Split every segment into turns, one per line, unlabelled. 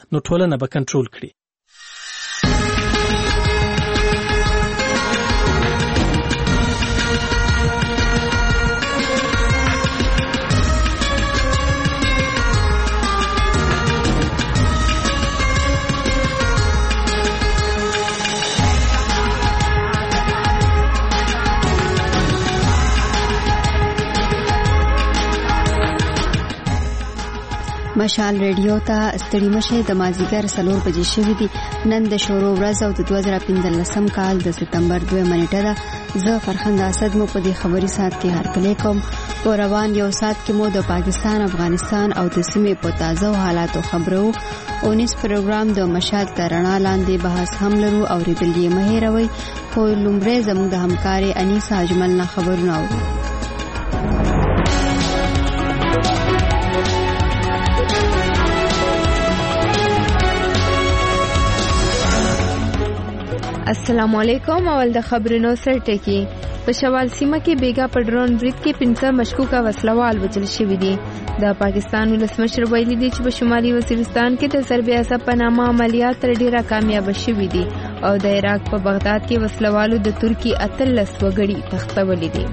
نو ټولنه به کنټرول کړي.
مشال ریډیو ته ستړي مشه د مازیګر 4 بجې شوې دي. نن د شروع ورځ او د 2015 کال د سپتمبر 2 نیټه ده. زه فرخنده اسد مو په دې خبري سات کې هرکلی کوم. په روان یو سات کې مو د پاکستان، افغانستان او د سیمې په تازه حالاتو خبرو. 19 پروګرام د مشال ترنا لاندې بحث هم لرو او ریډلې مهیروي. خو لومړی زموږ د همکاري انیسا اجمل نه خبرونه اورو.
السلام علیکم. اول د خبرونو سر ټکی. په شوال سیمه کې بیګا په ډرون برید کې 15 مشکوکه وسلوال وژل شوي دي. د پاکستان ولسمشر ویلي دی چې په شمالي وزیرستان کې د ضرب عصب په نامه عملیات تر ډیره کامیاب شوي دي او د عراق په بغداد کې وسلوالو د ترکی 13 وګړي تختولي دي.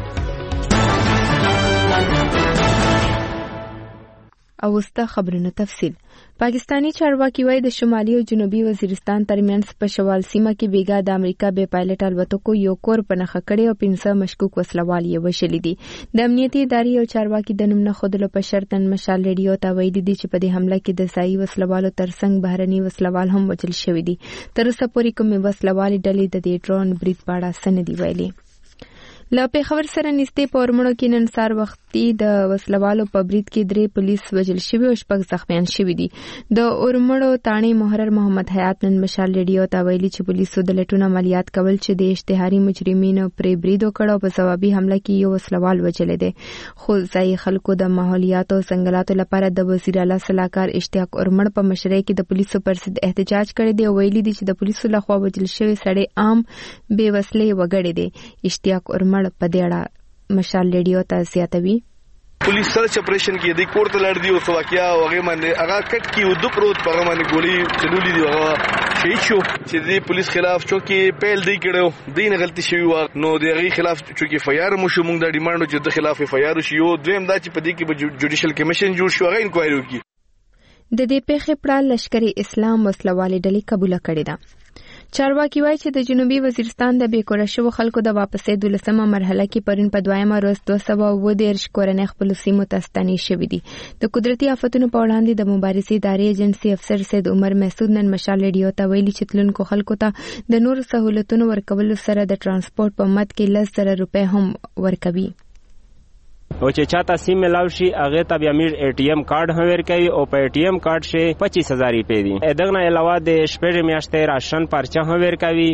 او وسته خبرونه تفصیل. پاکستانی چارواکي وایي د شمالي او جنوبي وزیرستان ترمنځ په شوال سیمه کې بیګا د امریکا بې پایلټ الوتکو یو کور په نښه کړی او 15 مشکوک وسلوال یې وژلي دي. د امنیتي ادارې او چارواکي د نوم نه ښودلو په شرط نن مشال ریډیو ته ویلي دي چې په دې حمله کې د ځایي وسلوالو ترڅنګ بهرني وسلوال هم وژل شوي دي. تر اوسه پورې کومې وسلوالې ډلې د دې ډرون برید په اړه څه نه دي ویلي. له پیښور سره نږدې په اورمړو کې نن سهار وختي د وسلوالو په برید کې 3 پولیس وژل شوي او 6 زخمیان شوي دي. د اورمړو تاڼي محرر محمد حیات نن مشال ریډیو ته ویلي چې پولیسو د لټون عملیات کول چې د اشتهاري مجرمینو پرې برید وکړ او په ځوابي حمله کې یو وسلوال وژل دي. خو ځایي خلکو د ماحولیات او څنګهلاتو لپاره د وزیر اعلی صلاحکار اشتیاق اورمړ په مشرۍ کې د پولیسو پر ضد احتجاج کړی دی او ویلي دي چې د پولیسو لخوا وژل شوی سړی عام بې وسلې وګړي دي. اشتیاق اورمړ په دې اړه مشال ریډیو ته زیاتوي.
پولیس سرچ اپریشن کې د کوړه لړ دی او سواکیا او هغه باندې هغه کټ کې ودو پروت په هغه باندې ګولې چلولې دی هغه شهید شو چې د پولیس خلاف چوکي پیل دی کړو دین غلطي شوی و نو د هغه خلاف چوکي فایار مو شو موږ د ډیماندو چې د خلاف فایار شي یو دویم دا چې په دې کې جوډیشل کمیشن جوړ شو هغه انکوایري وکړي.
د دې پیښې پر لشکري اسلام وسلوالې ډلې قبول کړې ده. چارواکي وایي چې د جنوبي وزیرستان د بیکوره شوو خلکو د واپسې 12مه مرحله کې پرون په 2مه ورځ 230 کورنۍ خپل سیمو ته ستنې شوي دي. د قدرتي آفتونو په وړاندې د مبارزې ادارې ایجنسي افسر سید عمر محسود نن مشال ریډیو ته ویلي چې تلونکو خلکو ته د نور سہولتونو ورکولو سره د ترانسپورت په مد کې 10,000 روپۍ هم ورکوي.
او چې چاته سیم ملاو شي هغه ته بیا میر ATM کارت هم ورکوي او په ATM کارت شي 25,000 روپۍ دي. دغه نه علاوه د شپږ میاشتې راشن پرچه هم ورکوي.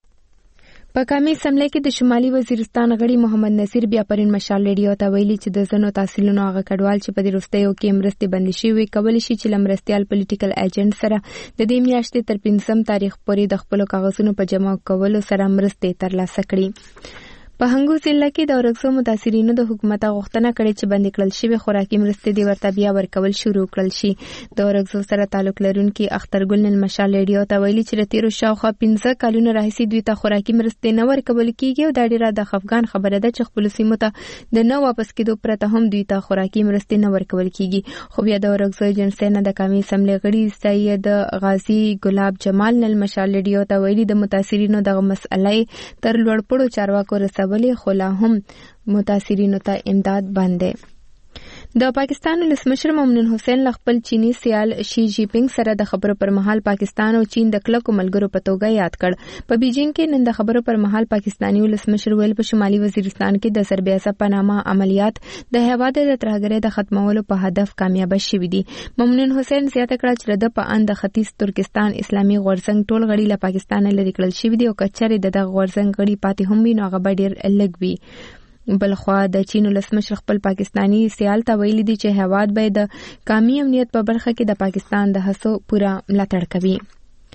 په کامي سملې کې د شمالي وزیرستان غړي محمد نصیر بیا پرین مشال ریډیو ته ویلي چې د زنو تحصیلونو هغه کډوال چې په دې وروستیو کې مرستې بندې شوي کولی شي چې لمرستیال پولیټیکل ایجنټ سره د دې میاشتې تر 15 تاریخ پورې د خپل کاغذونو په جمع کولو سره مرستې ترلاسه کړي. په هنګو ضلع کې د اورکزو متاثرینو د حکومت غوښتنه کړې چې بندي کړل شوی خوراکي مرستې دی ورته بیا ورکول شروع کړل شي. د اورکزو سره تعلق لرونکي اخترګل نن مشال ریډیو ته ویلي چې د تیرو شاوخوا 15 کلونو راهیسې دوی ته خوراکي مرستې نه ورکول کیږي او دا ډیره د خفګان خبره ده چې خپل سیمو ته د نه واپس کېدو پرته هم دوی ته خوراکي مرستې نه ورکول کیږي. خو بیا د اورکزو ایجنسي نه د کامي سملې غړي سید غازی ګلاب جمال نن مشال ریډیو ته ویلي د متاثرینو دغه مسئله تر لوړپوړو چارواکو رسولې خو لا هم متاثرینو ته امداد باندې. د پاکستان ولسمشر ممنون حسین خپل چینی سیال شي جی پینګ سره د خبرو پر مهال پاکستان او چین د کلکو ملګرو په توګه یاد کړ. په بیجینګ کې نن د خبرو پر مهال پاکستانی ولسمشر ویل په شمالي وزیرستان کې د ضرب عصب په نامه عملیات د هیواد د ترهګرۍ د ختمولو په هدف کامیاب شوي دي. ممنون حسین زیاته کړه چې د په اند ختیځ ترکستان اسلامي غورځنګ ټول غړي له پاکستان لري کړل شوي دي او کچره د غورځنګ غړي پاتې هم وي نو هغه ډېر لږ وي. بلخوا د چین ولسمشر خپل پاکستانی سیال ته ویلي دي چې هیواد به د قومي امنیت په برخه کې د پاکستان د هڅو پوره ملاتړ کوي.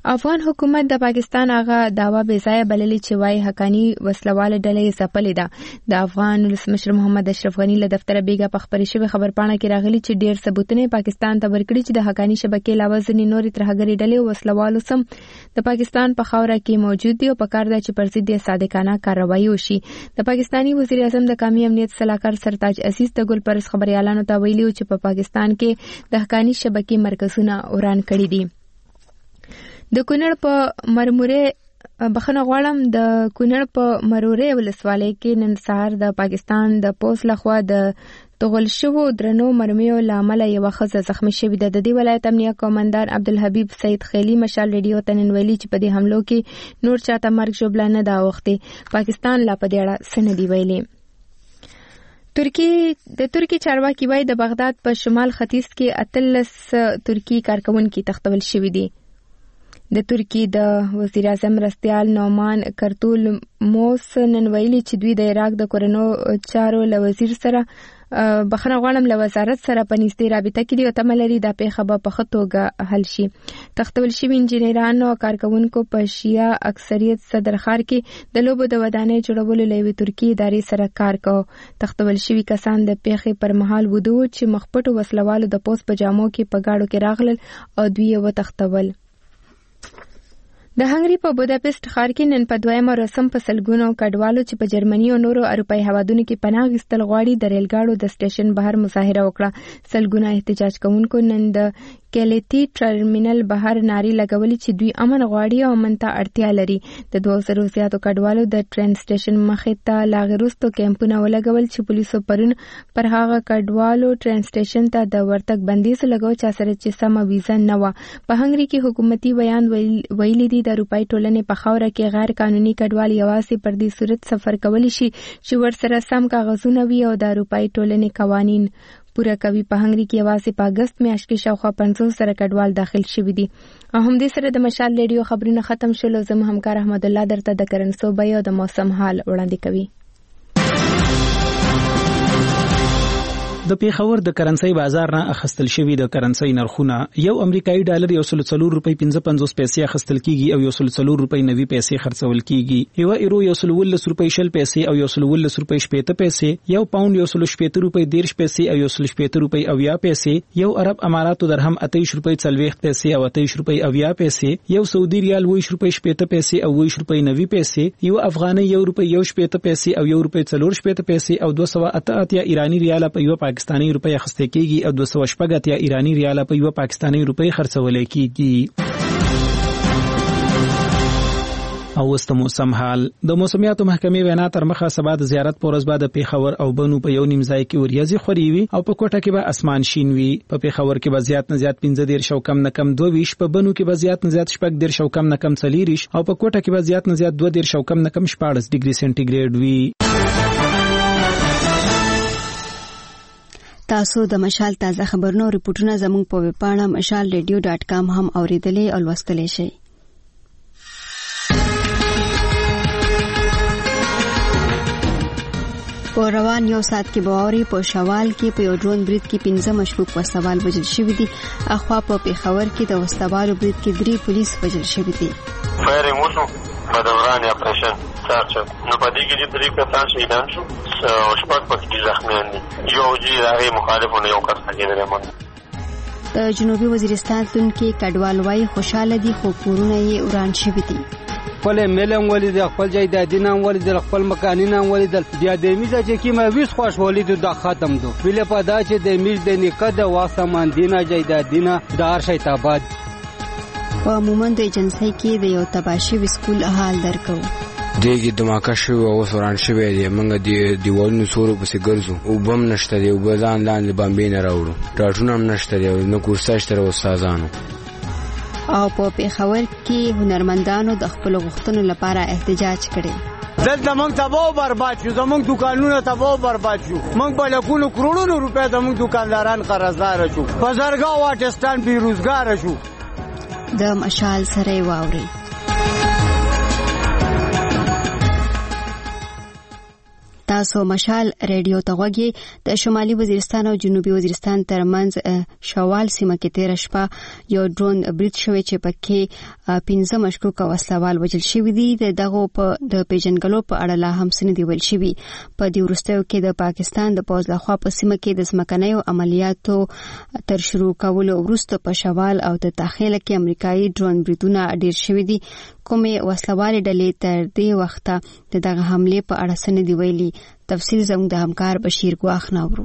افغان حکومت د پاکستان هغه داوا بې ځایه بللې چې وايي حقانی وسلواله ډلې ځپلې ده. د افغان ولسمشر محمد اشرف غنی له دفتر بیګا په خبرې شوې خبرپاڼه کې راغلي چې ډېر ثبوتونه پاکستان ته ورکړي چې د حقانی شبکې علاوه ځینې نورې ترهګرې ډلې وسلوالو سم د پاکستان په خاوره کې موجود دي او په کار ده چې پر ضد صادقانه کاروایی وشي. د پاکستانی وزیر اعظم د قومي امنیت صلاحکار سرتاج عزیز د ګل پرس خبريالانو ته ویلي چې په پاکستان کې د حقانی شبکې مرکزونه وران کړي دي. د کونړ په مرموره بخنه غواړم د کونړ په مروره ولسوالۍ کې نن سهار د پاکستان د پولیس لخوا د تغل شوو درنو مرمیو لامل یو ښځه زخمی شوې ده. د دې ولایت امنیه قومندان عبدالحبیب سید خیلی مشال ریډیو ته نن ویلي چې په دې حملو کې نور چاته مرګ ژوبله نه دا وخته. پاکستان لا په دې اړه څه نه دی ویلي. ترکی چارواکي وايي د بغداد په شمال ختیځ کې 18 ترکی کارکونکي تختول شوي دي. د ترکی د وزیر اعظم مرستیال نومان کرتول موس نن ویلي چې دوی د عراق د کورنو چارو له وزیر سره بخنه غواړم له وزارت سره په نږدې رابطه کې دي او تمه لري دا پیښه به په ښه توګه حل شي. تختول شوي انجینرانو او کارکونکو په شیعه اکثریت صدرخار کې د لوبو د ودانۍ جوړولو له یوې ترکي ادارې سره کار کوي. تختول شوي کسان د پیښې پر مهال وده و چې مخپټو وسلوالو د پوس په جامو کې په گاډو کې راغلل او دوی یې وتښتول. د هنګري په بوداپست ښار کې نن په دویمه رسم په سلګونو کډوالو چې په جرمني او نورو اروپایي هوادونو کې پناه اخیستل غواړي د ریلګاډو د سټیشن بهر مظاهره وکړه. سلګونه احتجاج کوونکو نن د کلیتی ټرمینل بهر ناری لګولي چې دوی امن غواړي او امن ته اړتیا لري. د 200 زیاتو کډوالو د ټرین سټیشن مخې ته لاغروستو کیمپونه ولګول چې پولیسو پرون پر هغه کډوالو ټرین سټیشن ته د ورتګ بندیز لګاو چې سره چې سم ویزا نه و. په هنګري کې حکومتي بیان ویلي دي د اروپای ټولنې په خاوره کې غیر قانوني کډوال یوازې پر دې صورت سفر کولی شي چې ورسره سم کاغذونه وي او د اروپای ټولنې قوانین پوره کوي. په هنګري کې یوازې په اگست میاشت کې شاوخوا 500 سره کډوال داخل شوي دي. او هم دې سره د مشال ریډیو خبرونه ختم شول. زموږ همکار احمد الله درته د کرنسو بیه او د موسم حال وړاندې کوي.
د پیښور د کرنسي بازار نه اخستل شوی د کرنسي نرخونه یو امریکایي ډالر 104 روپۍ 55 پیسې اخستل کیږي او 104 روپۍ 90 پیسې خرڅول کیږي. یو ایرو 110 روپۍ 60 پیسې او 110 روپۍ 70 پیسې، یو پاوند 170 روپۍ 10 پیسې او 170 روپۍ 90 پیسې، یو عرب اماراتو درهم 28 روپۍ 40 پیسې او 28 روپۍ 90 پیسې، یو سعودي ریال 20 روپۍ 70 پیسې او 20 روپۍ 90 پیسې، یو افغاني 1 روپۍ 70 پیسې او 1 روپۍ 40 پیسې او 288 ایرانی ریال په یو پاکستانی روپۍ اخیستل کیږي او 280 ایرانی ریال په یو پاکستانی روپۍ خرڅول کیږي. او وست موسم حال د موسمیاتو محکمې وینا تر مخه سبا د زیارت پورز بعد پیښور او بنو په یو نیم ځای کې وریځي خوريوي او په کوټه کې به اسمان شین وي. په پیښور کې به زیات نه زیات 15 شو کم نه کم 22، په بنو کې به زیات نه زیات 14 شو کم نه کم 40 او په کوټه کې به زیات نه زیات 2 شو کم نه کم 14 ډیګري سنټیګریډ وي.
تاسو د مشال تازه خبرونو ریپورتونه زموږ په ویب پاڼه mashalradio.com هم اوریدلې او لوستلی شئ. په روان یو ساعت کې باوري په شوال کې په یو ډرون برید کې 15 مشکوک وسوال وژل شوي دي. اخوا په پیښور کې د وسوالو برید کې 3 پولیس وژل شوي دي.
فایرینګ وشو په دوران اپریشن سارچ نو په دې کې 3 کسان شهیدان شو او شپږ پکې زخمیان دي. یو جی هغه مخالفونه یو کس کې
د جنوبي وزیرستان تونکي کډوال وايي خوشاله دي خو کورونه یې وران شوي دي.
خپل ملم ولید خپل جایدادینه ولید خپل مکانینه ولید بیا د میزه چې کیمه ویس خوش ولید د ختم دو ویل په دا چې د میز د نکد واسمان دینه جایدادینه دار شیطاباد
په مومند ایجنسی کې د یو تباشي وسکول حال درکو.
دیګي دماکه شو او سوران شوی دی موږ د دیوالونو سورو پسې ګرځو او بم نشته دی او بزان لاندې بامبې نه راوړو ټاټونه هم نشته دی نو کورساش تر استادانو.
او په پیښور کې هنرمندانو د خپل غوښتنو لپاره احتجاج کړي.
دلته موږ تباہ برباد شو، زموږ دکانونه تباہ برباد شو، موږ په لکونو کروڑونو روپیا زموږ دکانداران قرضدار شو، بازارګاو واټستان بیروزګار شو.
د مشال سره واوري تاسو مشال ریډیو ته غوږی د شمالي وزیرستان او جنوبي وزیرستان ترمنځ شوال سیمه کې تیر شپه یو ډرون برید شوی چې پکې 15 مشکوک وسلوال وژل شوی دي دغه په د پیژنګلو په اړه لا هم څه نه دی ویل شوی په دې وروستیو کې د پاکستان د پوځ لخوا په سیمه کې د ځمکنیو عملیاتو تر شروع کولو وروسته په شوال او د داخله کې امریکایي ډرون بریدونه ډیر شوی دي کومې وسلوال ډلې تر دې وخته دغه حمله په اړه څه نه دی ویلي تفصیل زموږ د همکار بشیر ګواخ ناورو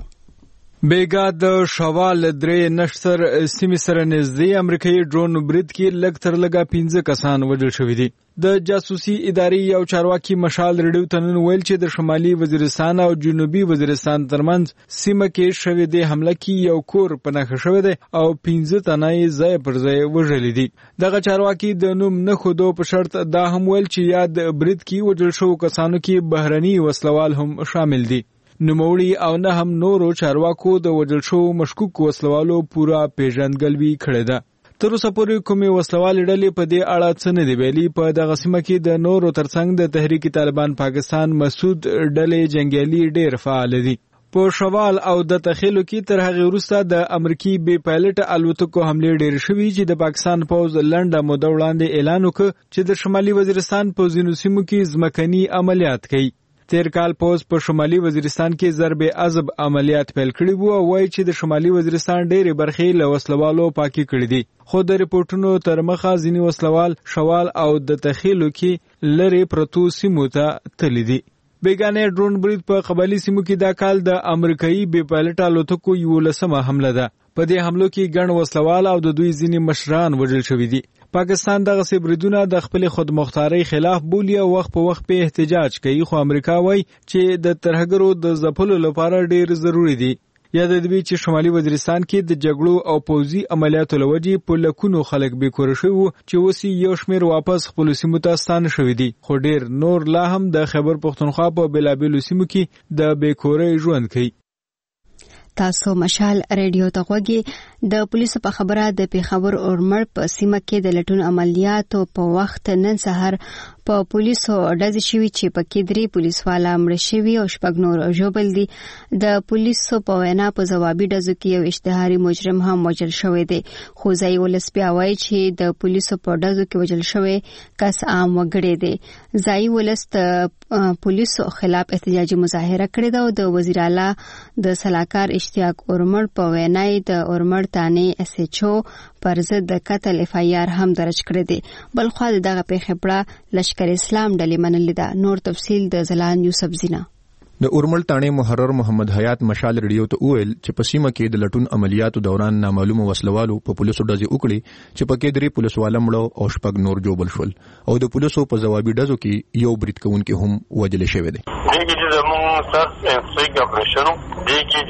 بیګا د شوال درې نشتر سیمې سره نږدې امریکایي ډرون برید کې لږ تر لږه 15 کسان وژل شوي دي د جاسوسي ادارې یو چارواکي مشال ریډیو ته نن ویل چې د شمالي وزیرستان او جنوبي وزیرستان ترمنځ سیمه کې شوې د حمله کې یو کور په نښه شوی دی او 15 تنه یې ځای پر ځای وژل دي دغه چارواکي د نوم نه خودو په شرط دا هم ویل چې یاد برید کې وژل شو کسانو کې بهرني وسلوال هم شامل دي نوموړي او نه هم نورو چارواکو د وژل شو مشکوک وسلوالو پورا پیژندګلوي کړې ده تر اوسه پورې کومې وسلوال ډلې په دې اړه څه نه دی ویلي په دغه سیمه کې د نورو ترڅنګ د تحریک طالبان پاکستان مسعود ډلې جنگیالي ډېر فعال دي په شوال او د تخیلو کې تر هغه وروسته د امریکای بي پایلټ الوتکو حمله ډېر شوې چې د پاکستان پوز لنډه موده وړاندې اعلان وکړ چې د شمالي وزیرستان په ځینو سیمو کې ځمکني عملیات کوي تیر کال پوز په شمالي وزیرستان کې ضرب عذب عملیات پیل کړي وو او وایي چې د شمالي وزیرستان ډېرې برخې له وسلوالو پاکي کړي دي خو د ریپورتونو تر مخه ځینې وسلوال شوال او د تخیلو کې لری پرتو سیمو ته تللي دي بیگانه ډرون برید په قبایلی سیمو کې دا کال د امریکایي بي پایلټ الوتکو 11مه حمله ده په دې حملو کې ګڼ وسلوال او د دوی ځینې مشران وژل شوي دي پاکستان دغه سبریدونه د خپل خودمختاري خلاف بولی او وخت په وخت په احتجاج کوي خو امریکا وایي چې د ترهګرو د ځپلو لپاره ډیر ضروری دي یا د دې چې شمالي وزیرستان کې د جګړو او پوځي عملیاتو لوجې په لکونو خلک به کور شو چې وسی یو شمیر واپس خپل سیمو ته ستانه شوې دي خو ډیر نور لا هم د خیبر پختونخوا په بلابلو سیمو کې د بیکورې ژوند کوي
تاسو مشال ریډیو ته غوږی د پولیسو په خبره د پیښور اورمړ په سیمه کې د لټون عملیاتو په وخت نن سحر په پولیسو ډز شوی چې پکې 3 پولیسوالا مړ شوي او 6 نور ژوبل دي د پولیسو په وینا په جوابي ډزو کې یو اشتهاري مجرم هم وژل شوی دی خو ځای ولس بیا وایي چې د پولیسو په ډزو کې وژل شوی کس عام وګړي دی ځای ولس د پولیسو خلاف احتجاجي مظاهره کړې ده او د وزیر اعلی د سلاکار اشتیاق اورمړ په وینا د اورمړ تانه اس ایچ او پر ضد د قتل اف ای آر هم درج کړی دی بل خو دغه پیښه پړه لشکر اسلام ډلې منلې ده نور تفصیل د زلان یوسف زینا
د اورمل تانه محرر محمد حیات مشال ریډیو ته ویل چې په سیمه کې د لټون عملیاتو دوران نامعلومه وسلوالو په پولیسو ډزې وکړي چې پکې 3 پولیسوالا مړو او 6 نور جوبل شول او د پولیسو په جوابي ډزو کې یو برید کوونکی هم وژل شوی دی
دغه چې زموږ سر انسټریک اپریشن دغه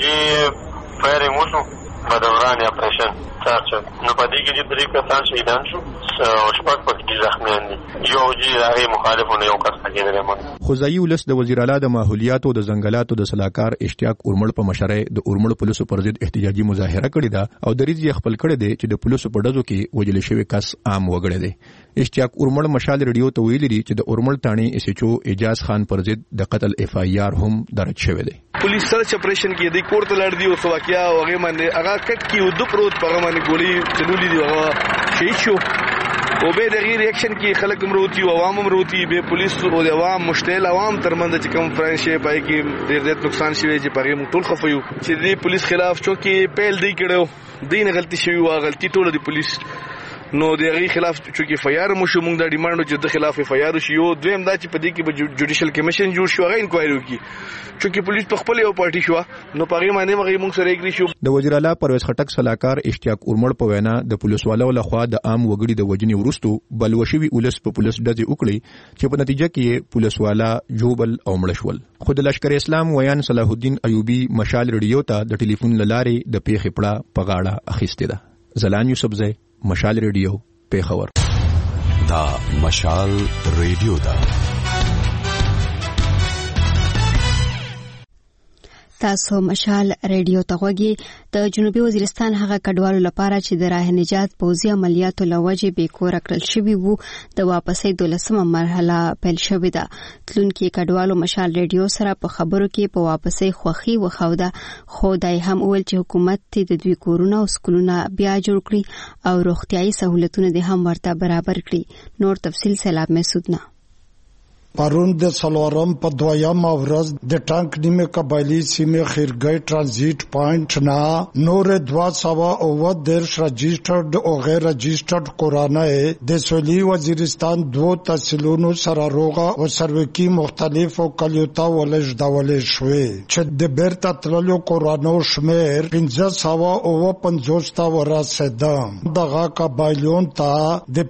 چې فایرینګ وشو په دوران اپریشن تاسو نو په دې کې چې 3 کسان شهیدان شو او 6 پکې زخمیان دي یو چې هغه مخالفونه یو کس کېدل
خو ځای ولس د وزیر اعلی د ماحولیات او د ځنګلاتو د سلاکار اشتیاق اورمړ په مشرۍ د اورمړ پولیسو پر ضد احتجاجي مظاهره کړې ده او د ریځ خپل کړې ده چې د پولیسو په ډزو کې وژل شوی کس عام وګړي دی اشتیاق اورمړ مشال ریډیو ته ویلي چې د اورمړ تانی اس ایچ او اجاز خان پر ضد د قتل اف ای آر هم درج شوی دی
پولیس سرچ اپریشن کې د کوړه لړ دی او سواکیا او هغه باندې هغه کټ کې ودو پروت په باندې ګولې چلولې دی هغه شهید شو او به د غیر اکشن کې خلک مروتی او عوام مروتی به پولیس او د عوام مشتعل عوام ترمنځ چې کوم فرانشي پای کې ډېر زیات نقصان شوی چې پاره مو ټول خفیو چې د پولیس خلاف چوکي پیل دی کړو دین غلطي شوی او غلطي ټول د پولیس نو د غیر خلاف چوکي فیار مو شو موږ د ډیماند چې د خلاف فیار شي یو دویم دا چې په دې کې به جوډیشل کمیشن جوړ شو غیر انکوایری وکي چوکي پولیس په خپل یو پارټي شو نو پاره باندې موږ سره اګری شو
د وزیر اعلی پرویز خټک سلاکار اشتیاق اورمړ په وینا د پولیس والو لخوا د عام وګړي د وجنې ورستو بلوشوي ولس په پولیس ډزې وکړي چې په نتیجه کې پولیس والا جوبل او مړ شول خو د لشکر اسلام ویان صلاح الدین ایوبی مشال ریډیو ته د ټلیفون لارې د پیښې پړه په غاړه اخیسته ده زلان یوسف زئی مشال ریډیو پیښور
دا مشال ریډیو دا
تاسو مشال ریډیو ته غوږی د جنوبي وزیرستان هغه کډوالو لپاره چې د راه نجات پوځي عملیاتو لوجې بیکور کړل شوی وو د واپسې 12مه مرحله پیل شوې ده. تلونکي کډوالو مشال ریډیو سره په خبرو کې په واپسې خوخي وخوده، خو دای هم ویل چې حکومت د دوی کورونه او سکولونه بیا جوړ کړي او روغتيایي سہولتونه د هم ورته برابر کړي. نور تفصیل سیلاب محسود نه.
پرون د سلورم په دویم ورځ د ټانک نیمه قبایلی سیمه خیرګي ترانزیت پوینټ نه نور 210 رجسټرډ او غیر رجسټرډ کورانه د سولي وزیرستان دوه تحصیلونو سره روغه او سروکی مختلفو کلیوتا ولج دولې شوې چې د بیرته تللو کورانو شمیر 1550 تا ورسېده. دغه قبایلون ته د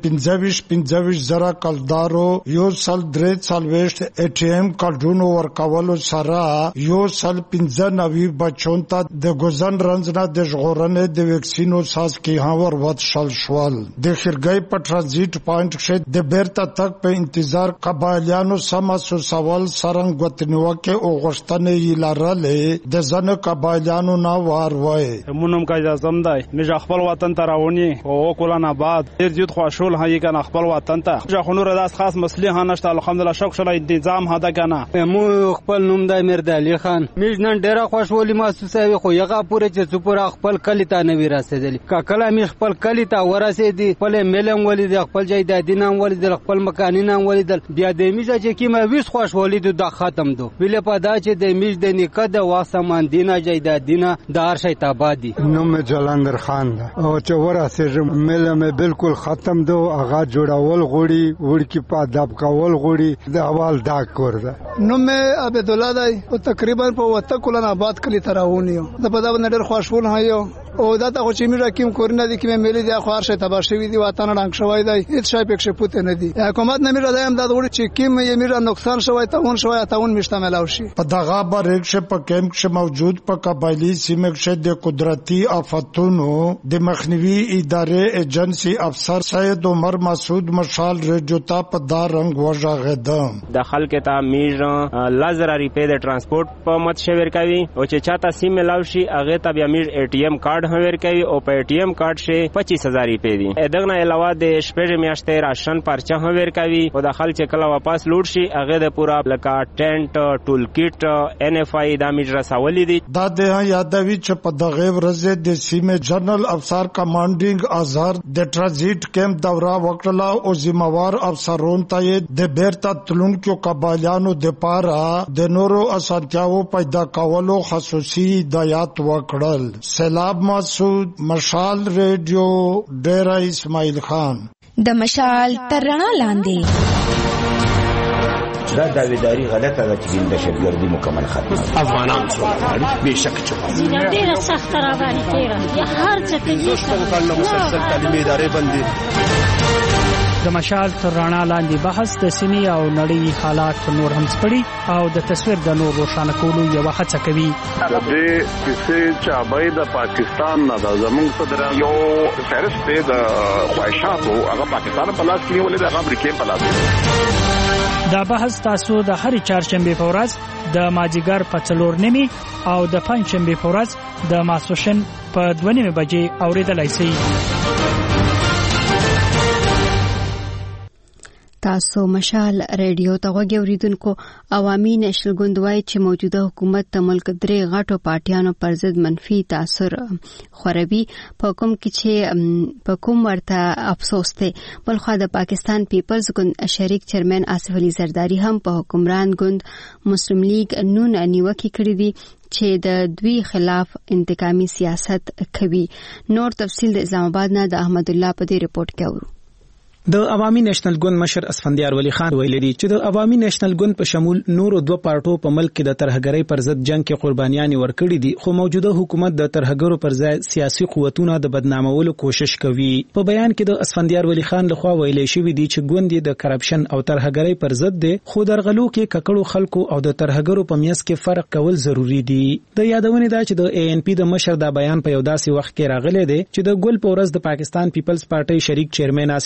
25 زره کلدارو یو سل درې سالويشت ATM کارډونو ورکولو سره یو سل 95 بچون ته د ګوزن رنځ نه د ژغورنې د ویکسینو ساس کې هاور ود شل شول. د خیرګي په ترانزیت پوینټ کې د بیرته تک په انتظار قبایلیانو سماسو سوال سرنګ وطنوکه او غشتنې یلارلې د ځنه قبایلیانو نه وار وای.
مونږم کا اجازه دای مې خپل وطن ته راونی او کولان آباد ډیر زیات خوشحال هي کنه خپل وطن ته ځخونو راز خاص مسلې هنشت الحمدلله شکر انتظام هدا کنه
مو خپل نوم د مرد علي خان مې نن ډیره خوشحالي محسوسوي خو یغه پوره چې څوپره خپل کلی ته نوی راسېدلی کله مې خپل کلی ته ورسېدی خپل ملم ولید خپل جایدادینه ولید خپل مکانینه ولید بیا د میزه چې کیمه ویس خوشحالي د ختم دو ویل په دا چې د میز د نیکه د واسمان دینه جایدادینه د هر شي تابادي.
نوم جلندر خان او چې ورسېږم ملم بالکل ختم دو هغه جوړول غوړي ورکی په ادب کول غوړي د اول دا کور ده.
نو مې عبد الله دای او تقریبا په وته کولن آباد کلی تراونیو د په دا باندې ډېر خوشحال هيو او دا ته چې موږ راکیم کورنه دي کې مې ملي د اخوار شي تبا شوی دی وطن رنګ شوی دی هیڅ شي پکښه پوت نه دي. حکومت نه مې راځم دا وړي چې کیم یې مې نقصان شوی ته اون شوی ته اون مشتمل او شي. په دغه برېښه په کیمپ کې موجود په قبایلی سیمه کې د قدرتي آفتونو د مخنیوي ادارې ایجنسی افسر سید عمر مسعود مشال ریډیو ته په دا رنګ وژغېدم.
د خلک ته میژ لزر ریپې د ترانسپورت په مت شویر کوي او چې چاته سیمه لاوشي هغه ته بیا میژ ATM کارت هویر کوي او په ATM کارت شي 25000 روپے دي. دغه علاوه د شپږ میاشتې راشن پرچه هویر کوي او د خلک کله واپس لوټ شي هغه د پورا لکه ټینټ ټول کیټ NFI د میژ رسولې دي.
دا د یادوي چې په دغه ورځ د سیمه جنرال افسر کمانډینګ آزار د ترانزیت کیمپ دوره وکړه او ذمہوار افسرون ته د بیرته تلونکو قبایلیانو د پاره د نورو اسانتیاو پیدا کولو خصوصي هدایت وکړل. سیلاب مسعود مشال ریډیو ډیرا اسماعیل خان.
د مشال تر رڼا لاندې
دا داویداری غلطه ده چې د دهشتګردي مکمل ختمه
افغانان څو بهشکه چوپه
ډیره سخت راغلي تیرا هر څه کې
مسلسل تعلیمي ادارې بندي.
د مشال تر رڼا لاندې بحث د سیمې او نړۍ حالات نور هم سپړي او د تصویر د نور روښانه کولو یو هڅه کوي.
د دې کیسې چې د پاکستان نه د زموږ صدر یو فهرست د خواهشاتو هغه پاکستان په لاس کې ولې د امریکا په لاس.
دا بحث تاسو د هرې چهارشنبه په ورځ د مازیګر په 4:30 او د پنځشنبه په ورځ د ماسپښین په 2:30 بجې اوریدلای شئ.
تاسو مشال ریډیو ته غوږی اوریدونکو. عوامي نېشنل ګوند وايي چې موجوده حکومت د ملک درې غټو پارټیانو پر ضد منفي تاثیر خوروي په کوم کې چې په کوم ورته افسوس دی. بلخو د پاکستان پیپلز ګوند شریک چیرمن آصف علي زرداری هم په حکمران ګوند مسلم لیگ نون نیوکه کړې دي چې د دوی خلاف انتقامي سیاست کوي. نور تفصیل د اسلام آباد نه د احمد الله په دې رپورت کې اورو.
د عوامي نېشنل ګوند مشر اسفندیار ولی خان ویلي دی چې د عوامي نېشنل ګوند په شمول نورو دوه پارټو په ملک کې د ترهګرۍ پر ضد جنگ کې قربانيان ورکړي دي، خو موجوده حکومت د ترهګرو پر ځای سیاسي قوتونو د بدنامولو کوشش کوي. په بیان کې د اسفندیار ولی خان لخوا ویلي شوی دی چې ګوند د کرپشن او ترهګرۍ پر ضد دی، خو درغلو کې ککړو خلکو او د ترهګرو په میاس کې فرق کول ضروری دی. د یادونه ده چې د ANP د مشر دا بیان په یو داسې وخت کې راغلی دی چې د ګل په ورځ د پاکستان پیپلز پارټي شریک چیرمن آصف علي زرداری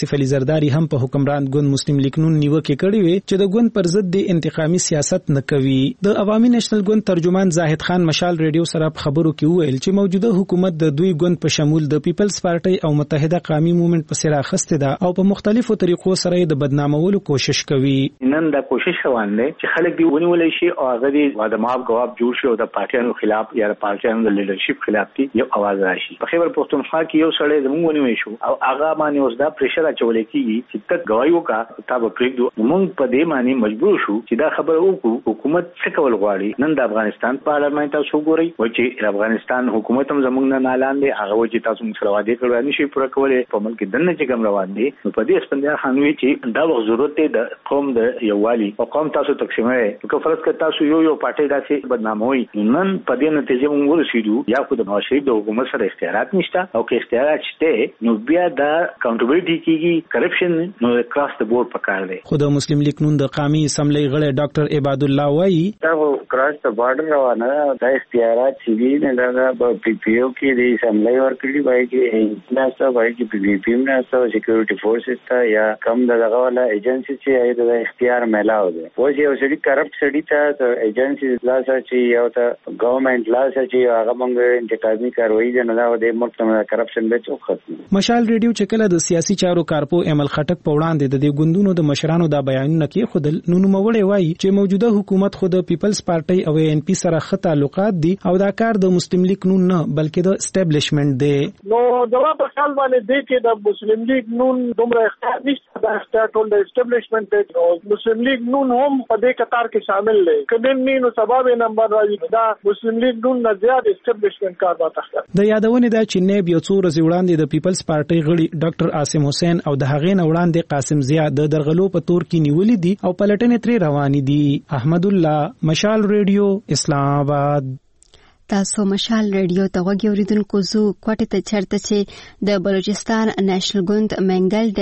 هواداري هم په حکمران ګوند مسلم لیگ نون نیوکه کړې وې چې د ګوند پر ضد د انتقامي سیاست نه کوي. د عوامي نېشنل ګوند ترجمان زاهد خان مشال ریډیو سره په خبرو کې وویل چې موجوده حکومت د دوی ګوند په شمول د پیپلز پارټي او متحده قومي موومېنټ په سر اخسته ده او په مختلفو طریقو سره د بدنامولو کوشش کوي.
نن دا کوشش روان دی چې خلک دی ونیول شي او هغه دی د ماب جواب جوړ شي او د پارټیانو خلاف یا د پارټیانو د لیډرشپ خلاف دی یو आवाज راشي. په خیبر پختونخوا کې یو سړی زموږ ونیول شو او هغه باندې اوس دا پریشر اچول کیږي چې تک گواہی وکړه تا به پریږدو. موږ په دې معنی مجبور شو چې دا خبره وکړو حکومت څه کول غواړي. نن د افغانستان پارلمان تاسو ګورئ و چې افغانستان حکومت هم زموږ نه اعلان دی هغه و چې تاسو سره وعده کړو نشي پوره کولای په ملک دنه چې کوم روان دي. نو په دې اسپندیار خانوي چې دا وخت ضرورت دی د قوم د یووالي او قوم تاسو تقسیموي که فرض کړه تاسو یو پارټي داسې بدناموي نن په دې نتیجه موږ ورسېدو یا خو د نواز شریف د حکومت سره اختیارات نشته او که اختیارات شته نو بیا دا اکاونټیبلټي کیږي کرپشن نو کراس د بورډ پکار دی.
خو د مسلم لیگ نون د قومي اسمبلی غړی ډاکټر عباد الله وایي
دا کراس د بارډر روانه د اختیارات چې نه دا پی پی او کې د اسمبلی ورکړي وایي چې ناسا وایي چې پی پی ایم ناسا سکیورټي فورسز ته یا کم دغه والا ایجنسی چې د اختیار ملاو دي. و چې اوسړي کرپټ سړي ته ایجنسی لاسه چې یو ته ګورنمنت لاسه چې هغه مونږ انتقامي کاروایی نه دا د ملک نه کرپشن به څو ختم.
مشال ریډیو چې کله د سیاسي چارو کارپو امل خټک په وړاندې د دې ګوندونو د مشرانو د بیانونه کې خودل نو نوموړی وایي چې موجوده حکومت خود د پیپلز پارټي او ان پی سره ښه تعلقات دي او دا کار د مسلم لیگ نون نه بلکې د اسټابلیشمنت دی.
نو دا په خیال باندې دی چې د مسلم لیگ نون دومره اختیار نشته دا اختیار ټول د اسټابلیشمنت دی او مسلم لیگ نون هم په دې قطار کې شامل دی. کله نو سبب نمبر راځي دا مسلم لیگ نون نه زیات اسټابلیشمنت کار وکړ.
د یادونه دا چې نیب یو څو ورځې وړاندې د پیپلز پارټي غړي ډاکټر عاصم حسین او د هغې نه وړاندې قاسم ضیا د درغلو په تور کې نیولې دي او پلټنې ترې روانې دي. احمد الله مشال ریډیو اسلام آباد.
تاسو مشال ریډیو ته وګورئ اوریدونکو زو کوټه ته چرته چې د بلوچستان نېشنل ګوند منګل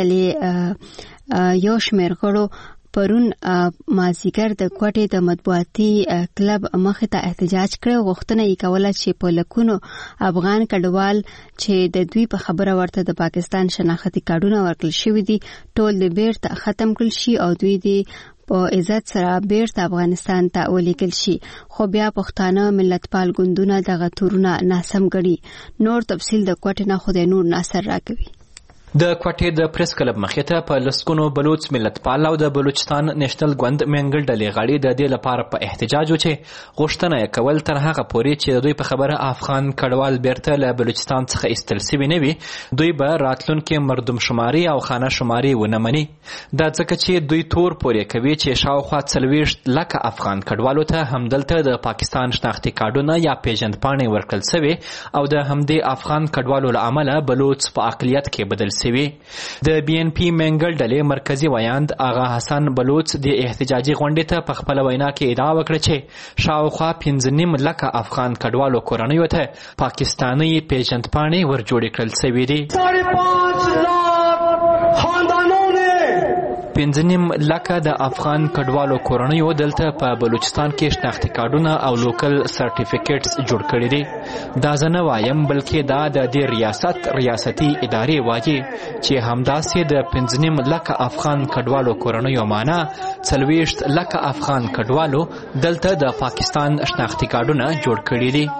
ډلې یو شمېر غړو پرون مازیګر د کوټې د مطبوعاتي کلب مخې ته احتجاج کړ. غوښتنه یې کوله چې په لکونو افغان کډوال چې د دوی په خبره ورته د پاکستان شناختي کارډونه ورکړل شوي دي ټول د بیرته ختم کړل شي او دوی د په عزت سره بیرته افغانستان ته ولیکل شي. خو بیا پښتانه ملتپال ګوندونه دغه تورونه ناسم ګڼي. نور تفصیل د کوټې نه خدای نور ناصر راکوي.
د کوټې د پریس کلب مخې ته په لسکونو بلوچ ملتپال او د بلوچستان نېشنل ګوند منګل ډلې غړي د دې لپاره په احتجاج و چې غوښتنه یې کول تر هغه پورې چې دوی په خبره افغان کډوال بیرته له بلوچستان څخه ایستل سوي نه وي دوی به راتلونکي مردم شماري او خانه شماري ونه مني. دا ځکه چې دوی تور پورې کوي چې شاوخوا 40 لکه افغان کډوالو ته همدلته د پاکستان شناختي کارډونه یا پیژندپاڼې ورکړل سوي او د همدې افغان کډوالو له امله بلوچ په اقلیت کې بدل سوي. د بی ان پی منګل ډلې مرکزی ویاند آغا حسن بلوچ د احتجاجي غونډې ته په خپل وینا کې ادعا وکړه چې شاوخوا 15 لکه افغان کډوالو کورنیو ته پاکستاني پیژندپاڼې ورجوړې کړل سوي دي. 5.5 लाख خاندانونو 15 لکه د افغان کډوالو کورنیو دلته په بلوچستان کې شناختي کارډونه او لوکل سرټیفیکټس جوړ کړي دي. دا زه نه وایم بلکې دا د دې ریاستي ادارې وایي چې همداسې د 15 لکه افغان کډوالو کورنیو معنا 40 لکه افغان کډوالو دلته د پاکستان شناختي کارډونه جوړ کړي دي.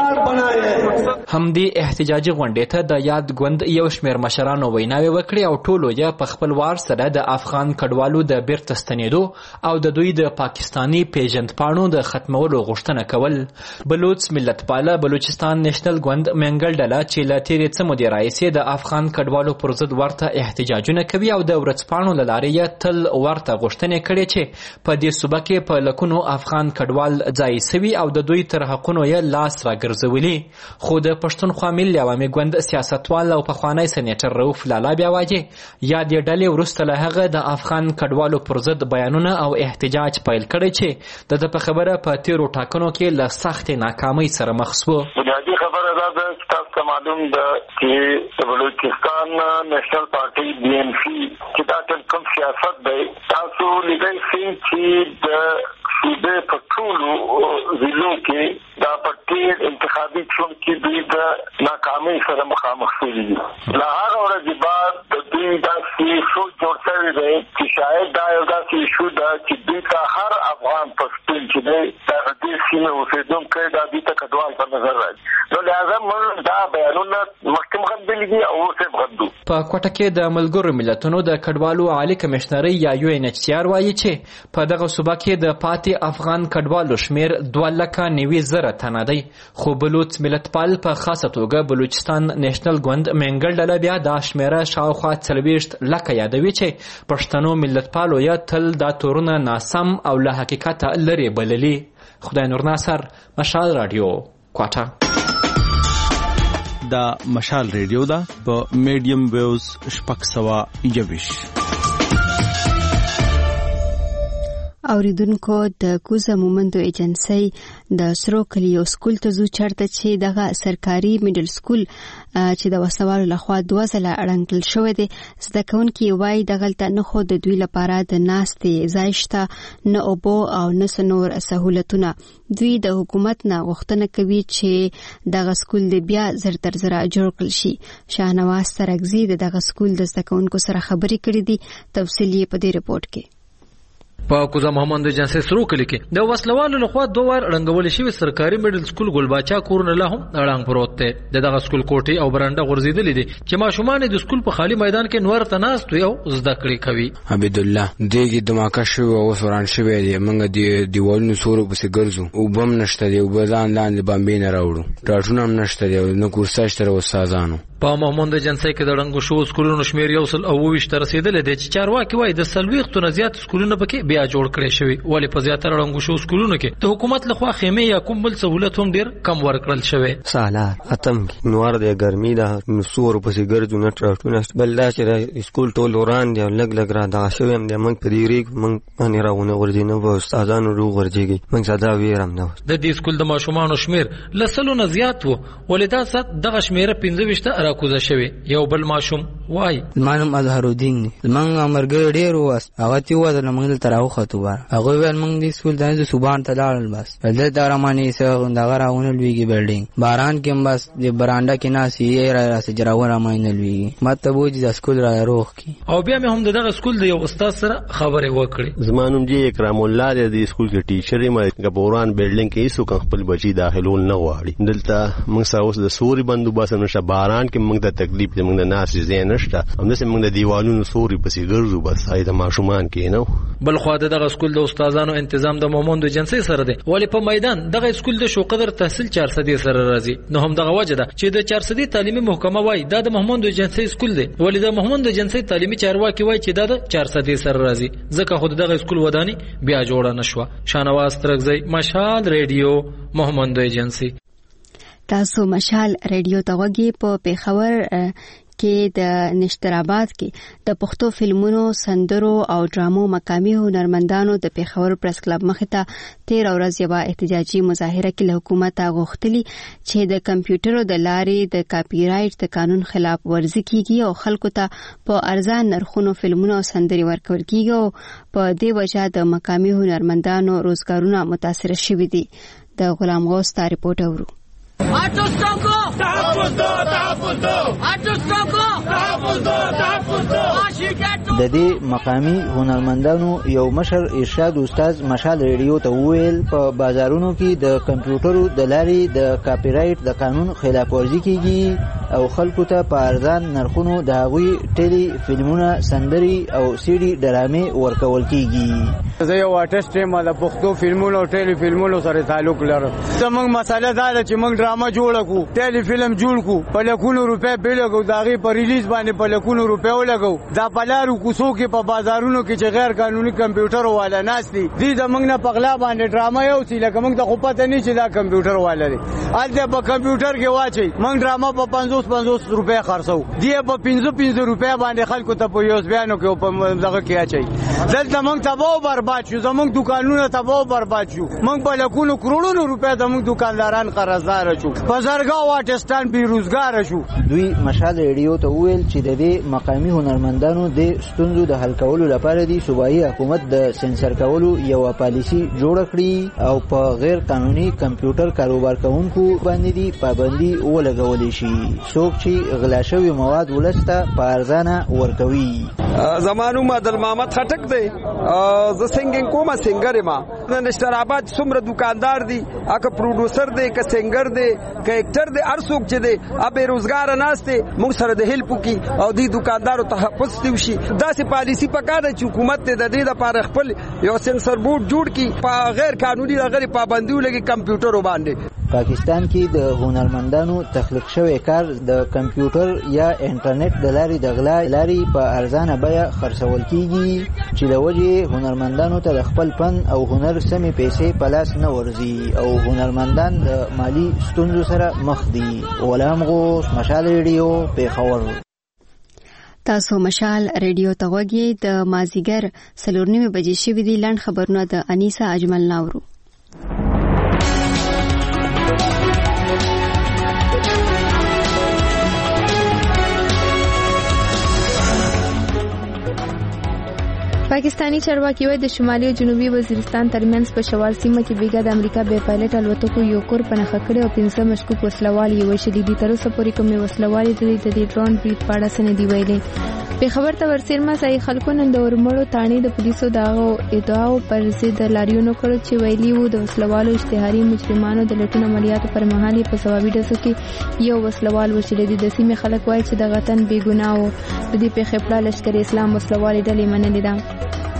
همدې احتجاجي غونډې ته د یاد ګوند یو شمېر مشرانو ویناوې وکړې او ټولو یې په خپل وار سره د افغان کډوالو د بیرته ستنېدو او د دوی د پاکستاني پیژندپاڼو د ختمولو غوښتنه کول. بلوچ ملتپاله بلوچستان نېشنل ګوند منګل ډله چې له تېرې څه مودې راهیسې د افغان کډوالو پر ضد ورته احتجاجونه کوي او د ورځپاڼو له لارې یې تل ورته غوښتنې کړې چې په دې صوبه کې په لکونو افغان کډوال ځای سوي او د دوی تر حقونو یې لاس راګرځولي. خو د پښتونخوا ملي عوامي ګوند سیاستوال او پخوانی سېنیټر رؤف لالا بیا وایي یا دې ډلې وروسته له هغه د افغان کډوالو پر ضد بیانونه او احتجاج پیل کړی چې د په خبره په تیرو ټاکنو کې له سختې ناکامۍ سره مخ شو.
بنیادی خبره دا ده چې تاسو ته معلوم ده چې د بلوچستان نېشنل پارټي بی ان پی چې دا کوم سیاست دی تاسو لیدای شئ چې د صوبې په ټولو ضلعو کې دا پټي انتخابي چون کې دوی د ناکامۍ سره مخامخ شوي دي. له هغه ورځې بعد د دوی داسې سوچ جوړ دی چې شاید دا یو داسې ایشو ده چې دوی ته هر افغان پښتون چې دی د دې سیمې اوسېدونکی دا دوی ته کډوال په نظر راځي. نو لهذا موږ دا بیانونه مخکې هم غندلي دي او اوس هم غندو.
په کوټه کې د ملګرو ملتونو د کډوالو عالی کمشنري یا UNHCR وایي چې په دغه صوبه کې د پاتې افغان کډوالو شمیر 2,90,000 تنه دی، خو بلوچ ملتپال په خاصه توګه بلوچستان نېشنل ګوند منګل ډله بیا دا شمیره شاوخوا 40 لکه یادوي چې پښتنو ملتپالو یې تل دا تورونه ناسم او له حقیقته لرې بللي. خدای نور ناصر، مشال رادیو، کوټه.
دا مشال ریډیو ده په میډیم ویوز 621.
اوریدونکو د کوزه مومندو ایجنسی د سرو کلیو سکول ته زو چرته چې دغه سرکاري میډل سکول چې د وسوالو لخوا 2 ځله اړنګل شوی دی، زده کوونکي وایي دغلته نه خو د دوی لپاره د ناستې ځای شته، نه اوبه او نه نور سهولتونه. دوی د حکومت نه غوښتنه کوي چې دغه سکول د بیا زر تر زر جوړ کړل شي. شاهنواز ترکزي دغه سکول د زده کوونکو سره خبرې کړې دي، تفصیل یې په دې رپورت کې.
په کوزه محمد ایجنسی سرو کلی کې د وسلوالو لخوا 2 وار اړنګول شوی سرکاري میډل سکول ګلباچا کورونه له هم اړنګ پروت دی. دغه سکول کوټي او برانډه غورځیدلې دي چې ماشومان د سکول په خالی میدان کې نور تناست او زده کړې کوي.
عبد الله دغه دماکه شو او سوران شوی دی، موږ د دیوالونو سورو په ګرځو او بم نشته دی او بزان لاندې بمبې نه راوړو، ټاټونه هم نشته دی، نو کورسای شته او استادانو.
په محمد ایجنسی کې د اړنګ شو سکولونو شمیر 120 ته رسیدل دي چې چارواکي وایي د 40 نه زیات سکولونه پکې بیا جوړ کړي شوی، ولی په زیاتره اړنګ شو سکولونو کې د حکومت لخوا خیمه یا کوم بل سہولت هم ډیر کم ورکړل شوی.
سالار اتم نور د ګرمي د نسور په سیګرځو نه ټراټونه بل دا چې سکول ټول وران دی لګ را دا شوی هم د موږ په دیریک موږ باندې راونه ورځینو په استادانو رو ورځيږي، موږ ساده ویرم نه.
د دې سکول د ماشومان شمیر لسلو نه زیات وو، ولدا ست دغه شمیره 15 راکوزه شوی. یو بل ماشوم وای
مانم اظهر الدین موږ امرګر ډیر واس هغه تی و د موږ تراو خطو بار هغه ول موږ د سکول د صبحان ته لاړل، بس د دارمانی سره دغه راونه لویږي بلډینګ باران کې بس د برانډه کې ناسي را سجراو را ماینه لویږي ماته بوج د سکول را روخ کی.
او بیا مې هم دغه سکول د یو استاد سره خبرې وکړې.
زمانوم جی اکرام الله د سکول کې ټیچر ما ګبوران بلډینګ کې هیڅ خپل بچی داخلول نه غواړي. دلته موږ سره اوس د سوري بندوبست نشه، باران کې موږ د تکلیف د موږ د ناس زین نشته، همداسې موږ د دیوالونو سوري پسې ګرځو، بس هاي د ماشومان کې نو.
بل خو دغه سکول د استادانو تنظیم د محمد ایجنسی سره دی، ولی په میدان دغه سکول د شو قدر تحصیل 400 سره راځي. نو هم دغه وجه ده چې د 400 تعلیمي محکمه وای دا د محمد ایجنسی سکول دی، ولی د محمد ایجنسی تعلیمي چارواکي وای چې دا د 400 سره راځي، ځکه خود دغه سکول ودانی بیا جوړه نشوه. شاهنواز ترکزی، مشال ریډیو، محمد ایجنسی.
تاسو مشال ریډیو ته وګورئ. په پیښور کې د نشترآباد کې د پښتو فلمونو، سندرو او ډرامو مقامي هنرمندانو د پیښور پریس کلب مخې ته 13 ورځې یوه احتجاجي مظاهره کې له حکومته غوښتلي چې د کمپیوټرو د لارې د کاپی رایټ د قانون خلاف ورزي کیږي او خلکو ته په ارزان نرخونو فلمونه او سندري ورکول کیږي او په دې وجه د مقامي هنرمندانو روزګارونه متاثر شوي دي. د غلام غوث تا ریپورت اورو.
د دې مقامی هنرمندانو یو مشر ارشاد استاد مشال ریډیو ته وویل په بازارونو کې د کمپیوټرو د لارې د کاپی رایټ د قانون خلاف ورزي کیږي او خلکو ته په ارزان نرخونو د هغوی ټیلی فلمونه، سندري او سیډي ډرامې ورکول کیږي.
زه یو آرټیسټ یم، د پښتو فلمونو او ټیلی فلمونو سره تعلق لرم. زموږ مسله دا ده چې موږ ډرامه جوړه کو، ټیلی فلم جوړ کو، په لکونو روپۍ به لګو، د هغې په ریلیز باندې په لکونو روپۍ ولګو. دا په لارو کوڅو کې په بازارونو کې چې غیر قانوني کمپیوټر والا ناست دي، دوی زموږ نه په غلا باندې ډرامه یوسي، لکه موږ ته خو پته نه چې دا کمپیوټر والا دی. هلته په کمپیوټر کې واچوي، موږ ډرامه په 50 روپۍ خرڅو، دی په 15 روپۍ باندې خلکو ته په یوسبیانو کې او په دغه کې اچوي. دلته موږ تباه او برباد شو، زموږ دوکانونه تباه او برباد شو، موږ په لکونو کروڑونو روپۍ زموږ دوکانداران قرضدار شو، بازارګاه واټستان بیروزګار شو.
دوی مشال ریډیو ته وویل چې د دې مقامی هنرمندانو د ستونزو د حل کولو لپاره دی صوبایي حکومت د سنسر کولو یو پالیسی جوړ کړي او په غیر قانوني کمپیوټر کاروبار کوونکو باندې دی پابندي ولګولې شي، څوک چې غلا شوی مواد ولسته په ارزانه ورکوي.
زمانو مدل محمد خټک دی ز سنگینګ کومه سنگر ما د نشتر آباد څومره دکاندار دي اګه پروډوسر دی که سنگر دی که اکټر دی ارڅوک چې دی ابه روزګار ناشته موږ سره د هیلپ کی او د دکاندارو تحفظ دیوشي داسې پالیسی پکاره چې حکومت د دې لپاره خپل یو سنسر بورډ جوړ کی په غیر قانوني غیر پابندیو لګي کمپیوټر باندې.
پاکستان کې د هنرمندانو تخلیق شوی کار د کمپیوټر یا انټرنیټ د لارې د غلا لارې په ارزانه بیه خرڅول کیږي چې د وجې هنرمندانو ته د خپل فن او هنر سمې پیسې په لاس نه ورځي او هنرمندان د مالی ستونزو سره مخ دي. غلام غوث، مشال ریډیو، پیښور.
تاسو مشال ریډیو ته غوږی د مازیګر 4:30 بجې شوې دي. لاند خبرونه د انیسا اجمل ناورو.
پاکستانی چارواکي وايي د شمالي او جنوبي وزیرستان ترمنځ په شوال سیمه کې بیګا د امریکا بې پایلټ الوتکو یو کور په نښه کړی او 15 مشکوک وسلوال یې وشلي دي. تر اوسه پورې کومې وسلوالې د دې ډرون برید په اړه څه نه دي ویلي. په خبر ته ورسېرمه ځای خلکو نن د ورمړو تاڼې د پولیسو دغه ادعاو پر ضد لاریونو کړ چې ویلي وو د وسلوالو اشتهاري مجرمانو د لټون عملیاتو پر مهال په ځوابي ډزو کې یو وسلوال وشلي دي. د سیمې خلک وایي چې د غتن بې ګناه وو. د دې پیښې په اړه لشکر اسلام وسلوالې ډلې منلې ده.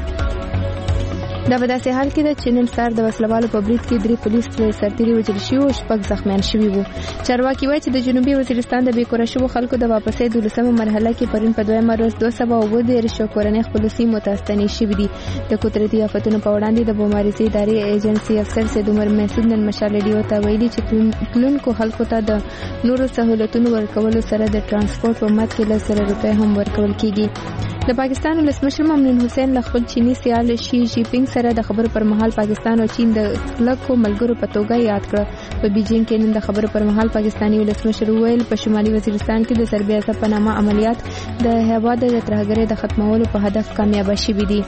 دا په داسې حال کې ده چې نن سهار د وسلوالو په برید کې 3 پولیس سرتیري وژل شوي او 6 زخمیان شوي وو. چارواکي وایي چې د جنوبي وزیرستان د بېکوره شوو خلکو د واپسۍ 12مه مرحله کې پرون په 2مه ورځ 219 کورنۍ خپلو سیمو ته ستنې شوي دي. د قدرتي آفتونو په وړاندې د مبارزې ادارې ایجنسي افسر سید عمر محسود نن مشال ریډیو ته ویلي چې تلونکو خلکو ته د نورو سہولتونو ورکولو سره د ترانسپورت په مد کې 100 روپۍ هم ورکول کیږي. د پاکستان ولسمشر ممنون حسین له خپل چینی سیال شي جی پینګ سره د خبرو پر مهال پاکستان او چین د کلکو ملګرو په توګه یاد کړ. په بیجینګ کې نن د خبرو پر مهال پاکستانی ولسمشر ویل په شمالي وزیرستان کې د سربیاسه پنامه عملیات د هیواد د ترهګرۍ د ختمولو په هدف کامیاب شوي دي.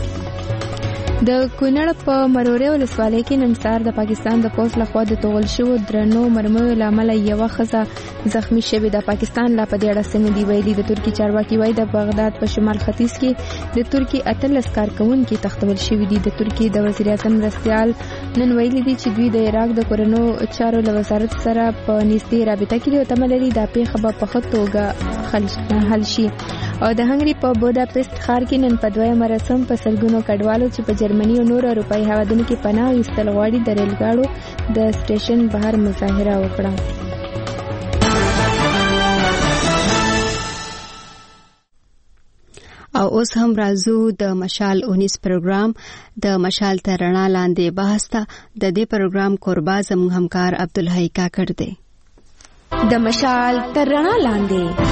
د کونړ په مرورې ولسوالۍ کې نن سهار د پاکستان د پولیس لخوا د توغل شوو درنو مرمیو له امله یوه ښځه زخمی شوې ده. پاکستان لا په دې اړه څه نه دي ویلي. د ترکي چارواکي وایي د بغداد په شمال ختیځ کې د ترکي 18 کارکوونکي تښتول شوي دي. د ترکي د وزیر اعظم مرستیال نن ویلي دي چې دوی د عراق د کورنو چارو له وزارت سره په نږدې رابطه کې دي او تمه لري دا پیښه به په ښه توګه حل شي. او د هنګري په بوداپست ښار کې نن په 2مه رسم په سلګونو کډوالو چې په جرمني او نور اروپایي هیوادونو کې پناه ایستل غواړي د ریل ګاډو د سټیشن بهر مظاهره وکړه.
او اوس هم راځو د مشال 19 پروګرام د مشال تر رڼا لاندې بحث ته. د دې پروګرام کوربا زموږ همکار عبدالحی کاکړ دی.
د مشال تر رڼا لاندې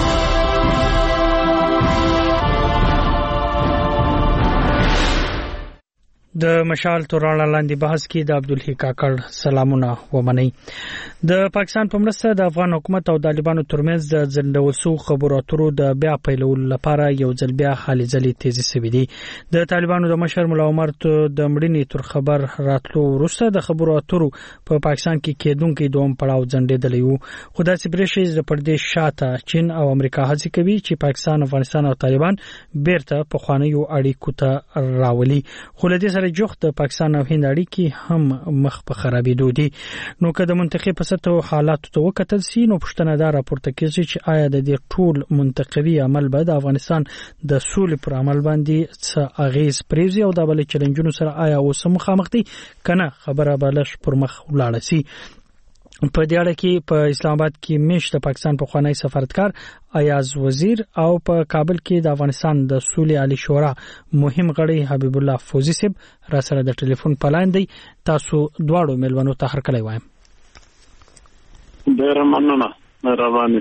د مشال تورانه لاندې بحث کې د عبدالحی کاکړ سلامونه ومني. د پاکستان په مرسته د افغان حکومت او طالبانو ترمنځ د ځنډوسو خبرو اترو د بیا پیلولو لپاره یو ځل بیا هلې ځلې تیزی شوې دي. د طالبانو د مشر مولا عمر د مړینې تر خبر راتلو وروسته د خبرو اترو په پاکستان کې کېدونکي دوم پړاو ځنډېدلی وو. خو داسې برېښي د پردې شاته چین او امریکا هڅې کوي چې پاکستان، افغانستان او طالبان بیرته پخوانیو اړیکو ته راولي. خو له دې سره جوخت د پاکستان او هند اړیکې هم مخ په خرابېدو دي. نو که د منطقې په سطحو حالاتو ته وکتل سي نو پوښتنه دا راپورته کېږي چې آیا د دې ټول منطقوي عمل به د افغانستان د سولې پر عمل باندې څه اغیز پرېږدي او د بل چیلنجونو سره آیا اوس مخامخ دي کنه خبره به لږ پر مخ ولاړه سي. په دې اړه کې په اسلام آباد کې مشت پاکستان پخوانی سفارتکار ایاز وزیر او په کابل کې د افغانستان د سولې عالی شورا مهم غړی حبیب الله فوزی صاحب را سره د ټلیفون په لاین دی. تاسو دواړو ملونو ته هرکلی وایم.
ډیر مننه مهرباني.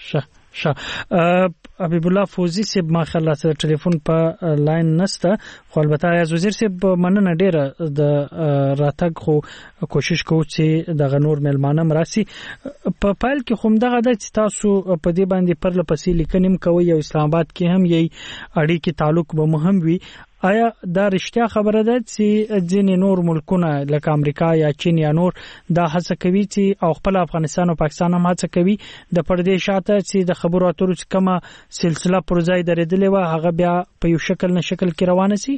حبیب الله فوزی صاحب ما خلا سره ټلیفون په لاین نسته، خو البته ایاز وزیر صاحب مننه ډیره د راتګ، خو کوشش کوو چې د غنور ملمانه مراسي په پایل کې هم دغه د تاسو په دې باندې پرله پسې لیکنیم کوي او اسلام آباد کې هم یي اړیکې تعلق به مهم وي. آیا دا رښتیا خبره ده چې ځینې نور ملکونه لکه امریکا یا چین یا نور دا هڅه کوي چې او خپل افغانستان او پاکستان هم هڅه کوي د پردې شاته چې د خبرو اترو کومه سلسله پر ځای درېدلې و هغه بیا په یو شکل نه شکل کې روانه سي.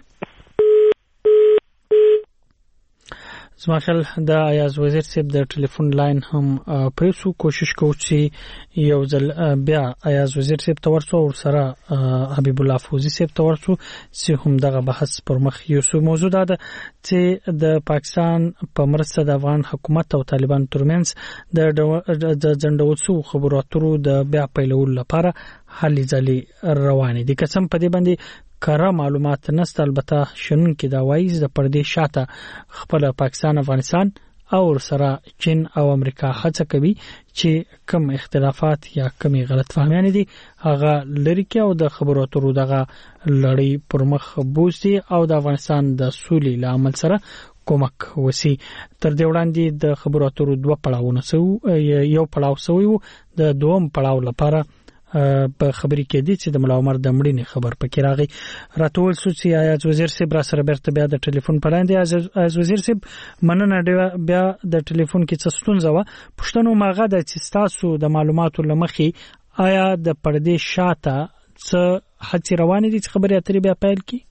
زما خیال د ایاز وزیر صاحب د ټلیفون لاین هم پریسو کوشش کوو چې یو ځل بیا ایاز وزیر صاحب ته ورسو او سره حبیب الله فوزي صاحب ته ورسو چې هم دغه بحث پر مخ یو موضوع ده چې د پاکستان په مرسته د افغان حکومت او طالبان ترمنځ د ځنډوڅو خبرو اترو د بیا پیلولو لپاره هلې ځلې روانې دي. قسم په دې باندې کره معلومات نشته، البته شنن کې دا وایي د پردې شاته خپل پاکستان افغانستان او سره چین او امریکا هڅه کوي چې کم اختلافات یا کمی غلط فهمیان دي هغه لري کې او د خبرو اترو دغه لړۍ پر مخ بوزي او د افغانستان د سولې لامل سره کومک وسی. تر دې وړاندې د خبرو اترو دوه پړاوونه سو یو پړاو سوی د دوم پړاو لپاره په خبرې کې دي چې د ملا عمر د مړینې خبر پکې راغی. راټول سو چې ایاز وزیر صاحب را سره بیرته بیا د ټلیفون پلاندې ایاز وزیر صاحب مننه بیا د ټلیفون کې څه ستونزه و پښتنو ماغه د چې تاسو د معلوماتو لمخې آیا د پردې شاته څه هڅې روانې دي چې خبرې اترې بیا پیل کی؟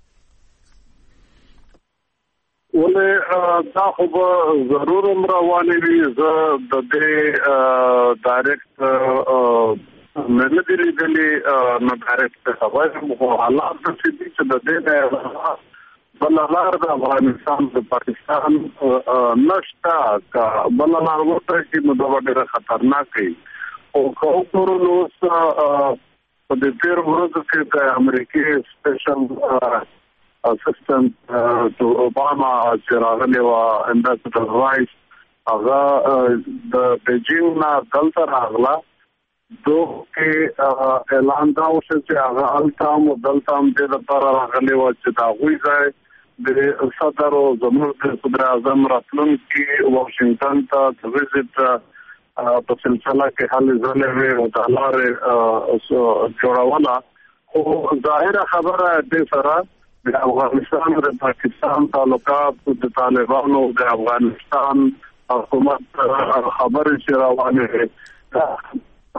ولې دا خو به ضرور روانې وي. زه د دې ډایرکټ مله دې لري نو ډایرکټ خبره مو حالات چې د دې بل لار د افغانستان د پاکستان نشتا کا بل لار ورته چې نو دا ډېر خطرناک دی او کومو نو په دې پیر ورځ کې د امریکای سپیشل اسسټنټ ټو اوباما چې راغلی و امبیسډر رایس هغه د بیجینګ نه دلته راغله دو کې اعلان دا وشو چې هغه التام او دلتام د لپاره راغلي و چې دا غوي ځای د صدر او زموږ صدر اعظم راتلونکي واشنگټن ته وزټ په سلسله کې حل ځلې او د لارې جوړوله او ظاهره خبره د سره د افغانستان او پاکستان تعلقات د طالبانو او د افغانستان حکومت خبره چې روانه ده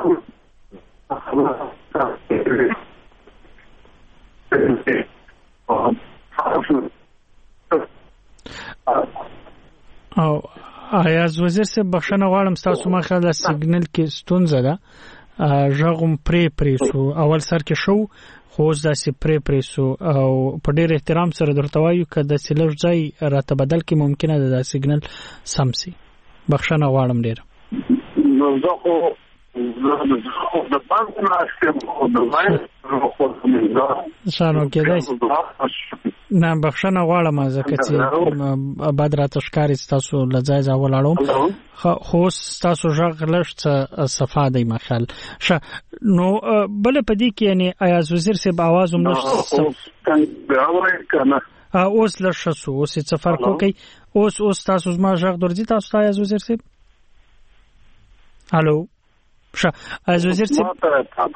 او ایاز وزیر صاحب بخښنه غواړم تاسو ما خیال سیګنل کې ستونزه ده ژغم پرې سو اول سر کې شو خو ځکه پرې سو او په ډېر احترام سره درته وایو کله چې لږ ځای راته بدل کې ممکنه ده د سیګنل سمسي. بخښنه غواړم ډېر.
نو زه خو د بانک نه د وای
شانو کې نه بخښنه غواړم ځکه چې بعد را تشکاري تاسو لځای ځا ولاړو خو تاسو ژغ لښت صفه دی مخال ش نو بل پدې کې یعنی ایاز وزیر صاحب आवाज هم نشته اوس لښسو اوس څه فرق کوي اوس تاسو ما ژغ درځي تاسو ایاز وزیر صاحب الو از وزیر صاحب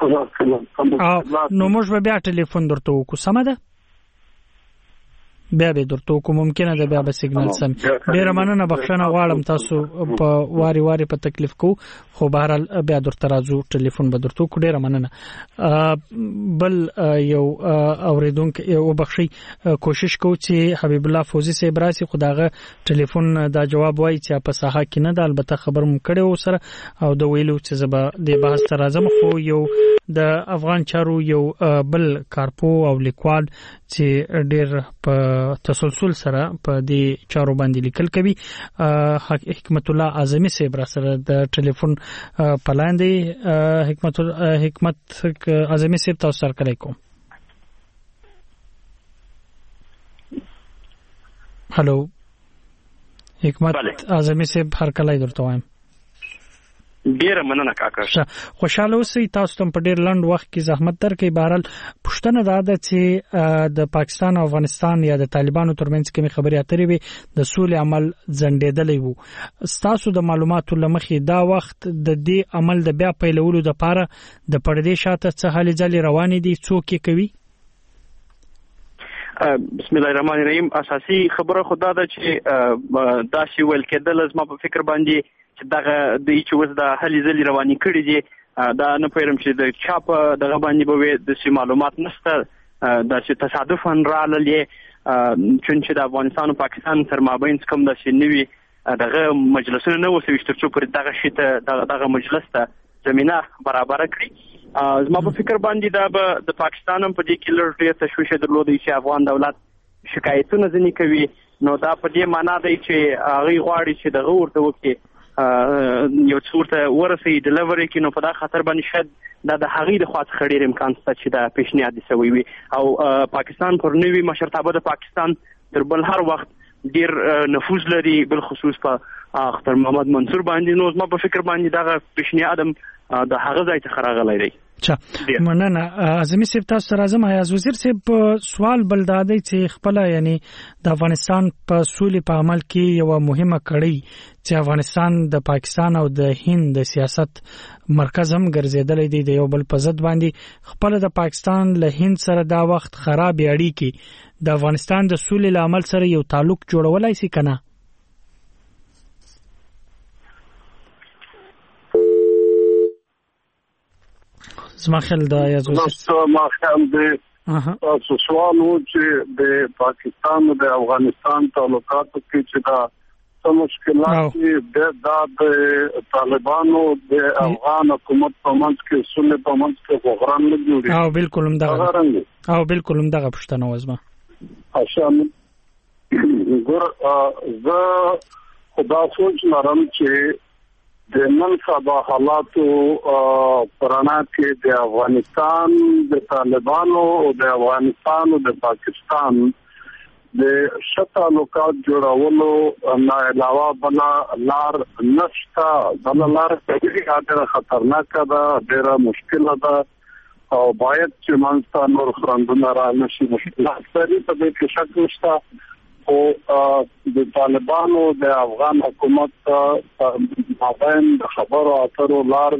نو موږ به بیا ټلیفون درته وکړو سمه ده بیا به درته وکړو ممکنه ده بیا به سیګنل سم. ډیره مننه بخښنه غواړم تاسو په واری په تکلیف کو خو بهرحال بیا درته راځو ټلیفون به درته وکړو. ډیره مننه. بل یو اوریدونکو یو بخښي کوشش کوو چې حبیب الله فوزي صاحب راسي خو داغه ټلیفون دا جواب وایي چې په ساحه کې نه ده البته خبر مو کړو سره او د ویلو چې زبا د بحث تر اعظم خو یو د افغان چارو یو بل کارپو او لیکوال چې ډیر په تسلسل سره په دې چارو باندې لیکل کوي حکمت الله اعظمي صاحب را سره د ټلیفون پلاندې حکمت اعظمي صاحب تاسو سره کلی کوم. هلو حکمت اعظمي صاحب هر کله درته وایم.
ډیره مننه کاکا.
خوشاله اوسئ تاسو ته په ډیر لنډ وخت کې زحمت درکې. بهرحال پښتنه دا ده چې د پاکستان او افغانستان یا د طالبانو ترمنځ کومې خبرې اترې وي د سولې عمل ځنډېدلی وو. تاسو د معلوماتو لمخې دا وخت د دې عمل د بیا پیلولو لپاره د پردې شاته څه هلې ځلې روانې دي څوک یې کوي؟
بسم الله الرحمن الرحیم. اساسي خبره خدا ده چې دا شی ویل کېدل زما په فکر باندې چې دغه د چې وس د هلې ځلې روانې کړي دي دا نه پېرم چې د چا په دغه باندې به د معلومات نشته دا چې تصادفاً راللې چې د افغانستان او پاکستان تر مابین کوم داسې نوي دغه مجلسونه نه وسوي چې ترڅو پر دغه شی ته دغه مجلس ته زمينه برابر کړي. زما په فکر باندې دا به د پاکستان هم په دې کې لږ ډېر تشویش درلودي چې افغان دولت شکایتونه ځنې کوي، نو دا په دې معنا دی چې هغه غواړي چې دغه ورته وکړي یو څور ته ورسي ډیلیوري کې، نو په دا خاطر باندې شاید دا د هغې د خوا څخه ډېر امکان شته چې دا پیشنهاد شوی وي او پاکستان پر نوي مشرتابه د پاکستان تر بل هر وخت ډېر نفوذ لري، بل خصوص په اختر محمد منصور باندې. نو زما په فکر باندې دغه پیشنهاد هم د هغه ځای څخه راغلی دی.
مننه اعظمي صاحب، تاسو سره زما عیاض وزیر صاحب سوال بل دادی چې خپل یعنی د افغانستان په سولې په عمل کې یو مهمه کړی چې افغانستان د پاکستان او د هند د سیاست مرکز هم ګرځیدلی دی، د یو بل په ضد باندې خپل د پاکستان له هند سره دا وخت خراب اړیکې د افغانستان د سولې له عمل سره یو تعلق جوړولای شي کنه؟ زما خیال دا یو
ما خیال دی تاسو سوال و چې د پاکستان او د افغانستان تعلقاتو کې چې دا مشکلات د طالبانو د افغان حکومت په منځ کې سولې په منځ کې بحران نه جوړي.
او بالکل هم دغه پښتنه وزما
عشان ګور زه خدا سوچ لرم چې د نن سبا حالاتو پرانا کې د افغانستان د طالبانو او د افغانستان او د پاکستان د تعلقات جوړولو نه علاوه بل لار نشته. بل لار ډېره خطرناکه ده، ډېره مشکله ده او باید چې منځ نور خرندونه را نشي. مشکلات لري په دې کې شک نشته، او د طالبانو د افغان حکومت مابین د خبرو اترو لار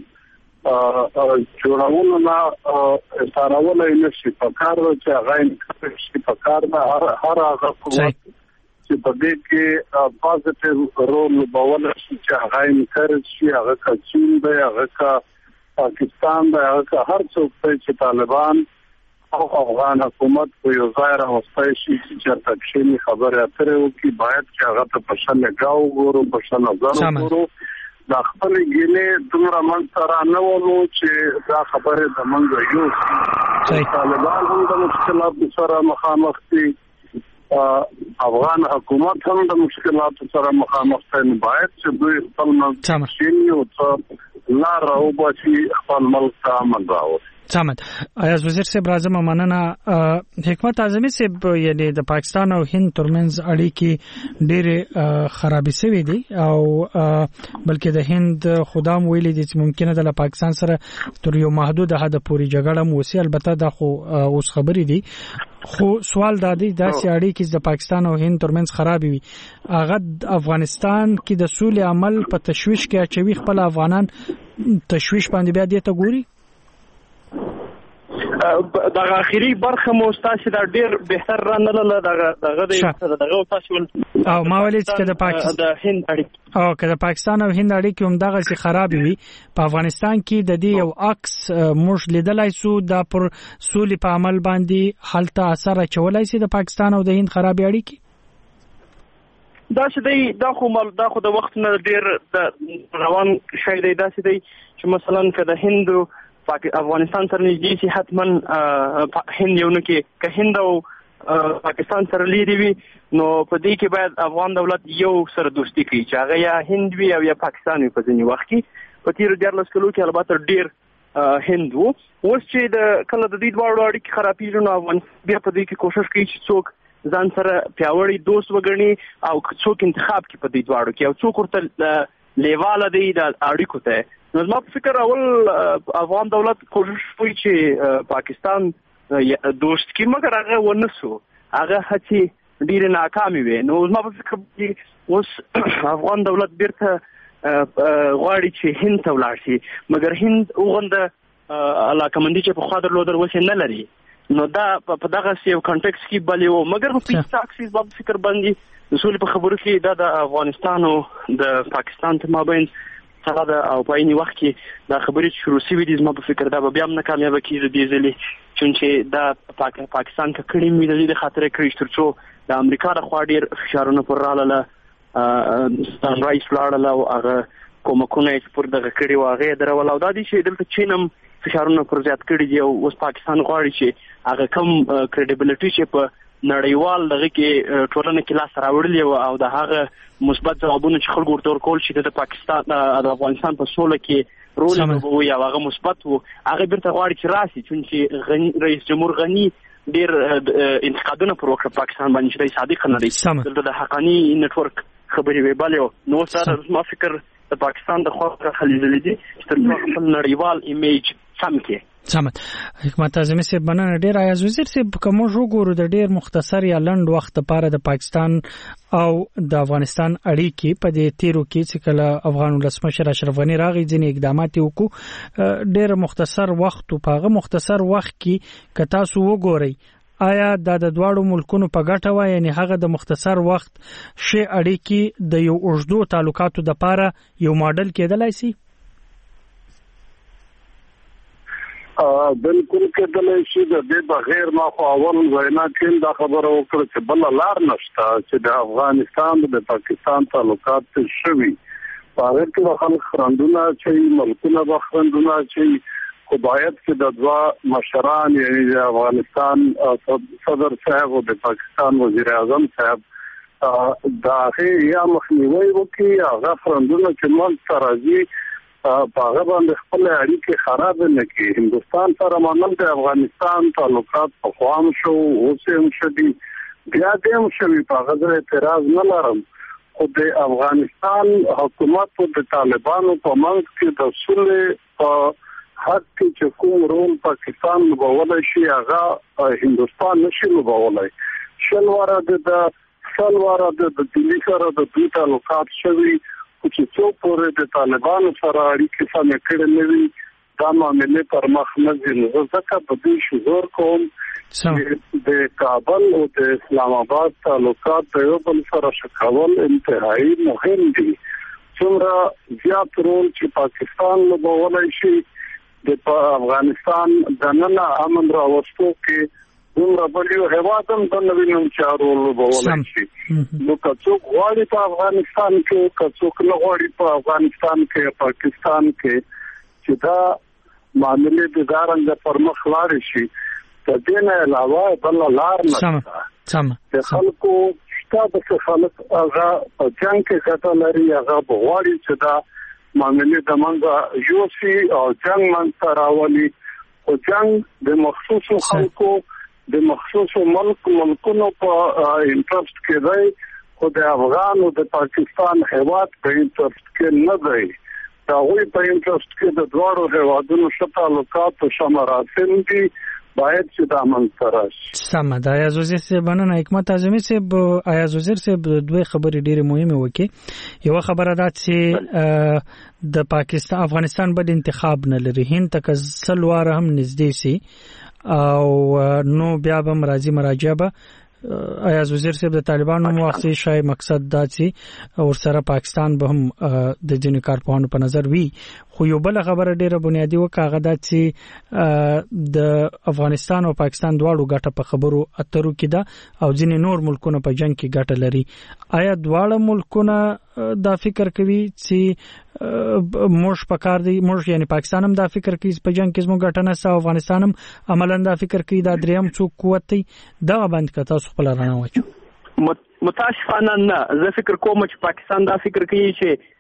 جوړولو نه اشارهولای نشي. په کار چې هغه شي په کار نه هر هغه قوت چې په دې کې پازیټیو رول لوبول شي چې هغه انکرج شي، هغه کچین دی، هغه پاکستان دی، هغه هر څوک چې طالبان او افغان حکومت په یو ځای راوستای شي چې تکشینی خبره اترې وکړي، باید چې هغه ته په شل لګاو ګورو، په شل نظر ګورو. دا خپل ګینه دومره منځ را نه ولو چې دا خبره د منځ یو طالبان هم د مشکلاتو سره مخامخ دي، افغان حکومت هم د مشکلاتو سره مخامخ دي. باید چې دوی خپل منځ شینی او څه لار راوباسي، خپل ملک ته امن راوړي.
سمت ایاز وزیر صاحب راځم مننه. حکمت اعظمي صاحب یعنی د پاکستان او هند ترمنځ اړیکې ډېرې خرابې شوې دي او بلکې د هند خدام ویلي دي چې ممکنه د پاکستان سره تر یو محدود حد پورې جګړه مو وسی. البته دا خو اوس خبرې دي، خو سوال دا دی داسې اړیکې د پاکستان او هند ترمنځ خرابې وي، هغه افغانستان کې د سولې عمل په تشویش کې اچوي، خپل افغانان تشویش باندې بیا دې ته ګوري.
دغه اخیری برخه مو تاسو دا ډیر بهتر رانه دغه تاسو
او ما ولې چې د پاکستان
د هند اړیکې
او که د پاکستان او هند اړیکې هم دغه سي خراب وي، په افغانستان کې د دې یو عکس موږ لیدلای سو دا پر سولې په عمل باندې حالت اثر اچولای سي د پاکستان او د هند خراب اړیکې.
دا چې دا خو د وخت نه ډیر د روان شي دی. دا چې چې مثلا که د هند افغانستان سره نږدې شي، حتما هند یو نه کې که هند او پاکستان سره لري وي، نو په دې کې باید افغان دولت یو سره دوستي کوي چې هغه یا هند وي او یا پاکستان وي. په ځینې وخت کې په تیر 14 کلو کې البته ډیر هند وو. اوس چې د کله د دې دواړو اړیکې خرابېږي، نو افغانستان بیا په دې کې کوشش کوي چې څوک ځان سره پیاوړی دوست وګڼي او څوک انتخاب کوي په دې دواړو کې، او څوک ورته لیواله دی د اړیکو ته. نو زما په فکر اول افغان دولت کوشش کوي چې پاکستان دوست کی، مګر هغه ونسو، هغه هڅې ډېرې ناکامې وي. نو زما په فکر کې اوس افغان دولت بیرته غواړي چې هند ته ولاړ شي، مګر هند اوغنده علاقمندي چې په خوا درلودل اوس نه لري. نو دا په دغه یو کنټکس کې بلې وو، مګر په پیس تاکسیز په فکر باندې د سولې په خبرو کې دا د افغانستان او د پاکستان تر مابین سره ده او په عین وخت کې دا خبرې شروع شوې دي زما په فکر دا به بیا هم ناکامیاب کیږي دې ځلې چې دا پاکستان کې کړي مې د خاطر کړی ترڅو د امریکا د خوا ډیر فشارونه پر رااله ستان رئیس لاړل او هغه کومکونه چې پر دغه کړي واغې درول او دا دي چې دلته چینم فشارونه پر زیات کړي دي او اوس پاکستان غواړي چې هغه کم کریډیبিলিټي چې په نړیوال دغه کې ټولنه کې لاس راوړلې او د هغه مثبت ځوابونه چې خلکو ورته ورکول شي د پاکستان د افغانستان په سوله کې رول لوبوي او هغه مثبت وو هغه بیرته غواړي چې راسي چې رئیس جمهور غنی ډیر انتقادونه پر وکړه پاکستان باندې چې صادق نه دی دلته د حقانی نتورک خبرې ویباله نو سره ما فکر د پاکستان د خوا خلیزلې دي چې خپل نړیوال ایمیج سم کې
سمت حکمت اعظمي صاحب مننه ډیر ایاز وزیر صاحب کوم وګورو د ډیر مختصر یا لنډ وخت لپاره د پاکستان او د افغانستان اړیکې په دې تیرو کې چې کله افغان ولسمشر اشرف غنی راغی ځینې اقدامات وکړو ډیر مختصر وخت او په مختصر وخت کې کتا سو وګوري آیا د دواړو ملکونو په ګټه وای یعنی هغه د مختصر وخت شی اړیکې د یو اوږدو تعلقاتو د لپاره یو ماډل کېدلای شي
بالکل کېدلای شي د دې بغیر ما خو اول وینا کې دا خبره وکړه چې بل لار نشته چې د افغانستان د پاکستان تعلقات شوي په هغه کې خلک خرندونه چې ملکونه خرندونه چې خو باید چې د دوا مشران یعنی د افغانستان صدر صاحب او د پاکستان وزیر اعظم صاحب داغه یا مخنیوي وکي هغه خرندونه چې مونږ ترازی په هغه باندې خپل اړیکې خراب نه کړي هندستان سره مونږ د افغانستان تعلقات په خوام شو اوس هم شدي بیا دې هم شوي په هغه اعتراض نه لرم خو د افغانستان حکومت او د طالبانو په منځ کې د صلح حق چې کوم رول پاکستان لوبولای شي هغه هندستان نشي لوبولای شلواره د دلی سره د دوی تعلقات شوي چې څو پورې د طالبانو سره اړیکې سمې کړې نه وي دا معاملې پر مخ نه ځي نو ځکه په دې شزور کوم چې د کابل او د اسلام آباد تعلقات د یو بل سره شکول انتهایی مهم دي څومره زیات رول چې پاکستان لوبولای شي د افغانستان د نن امن راوستو کې دومره بل یو هیواد هم د نوینم چارو لوبولای شي نو که څوک غواړي په افغانستان کې که څوک نه غواړي په افغانستان کې پاکستان کې چې دا معاملې د دارنګ پر مخ لاړ شي د دې نه علاوه بل لار نشته د خلکو شته خلک هغه په جنگ کې ګټه لري هغه غواړي چې دا معاملې د منځه یوسي او جنگ منځ راولي او جنگ د مخصوصو خلکو د مخصوصو ملکونو په انټرست کې دی خو د افغان او د پاکستان هیواد په انټرست کې نه دی دا وی په انټرست کې د دوړو هیوادونو شته تعلقات او شماراتم دي باید چې دا منځره شي
سم دا ایاز وزیر صاحب نن حکمت اعظمي صاحب ایاز وزیر صاحب دوه خبرې ډېرې مهمه وکي یو خبره ده چې د پاکستان افغانستان بل انتخاب نه لري هند تک سلوار هم نږدې سي او نو بیا به مراجعه به ایاز وزیر صاحب د طالبانو موافقه شای مقصد دا چې ورسره پاکستان به هم د جن کارپوهانو په نظر وی خو یو بل خبره ډیره بنیادی وکړه دا چې د افغانستان او پاکستان دواړو ګټه په خبرو اترو کې ده او ځینې نور ملکونه په جنگ کې ګټه لري آیا دواړه ملکونه دا فکر کوي چې موږ په کار دی موږ یعنی پاکستان هم دا فکر کوي په جنگ کې زموږ ګټه نه او افغانستان هم عملاً دا فکر کوي دا دریم څوک قوت دی دا باندې کته خپل رانه وچو
متاسفانه نه زه فکر کوم چې پاکستان دا فکر کوي چې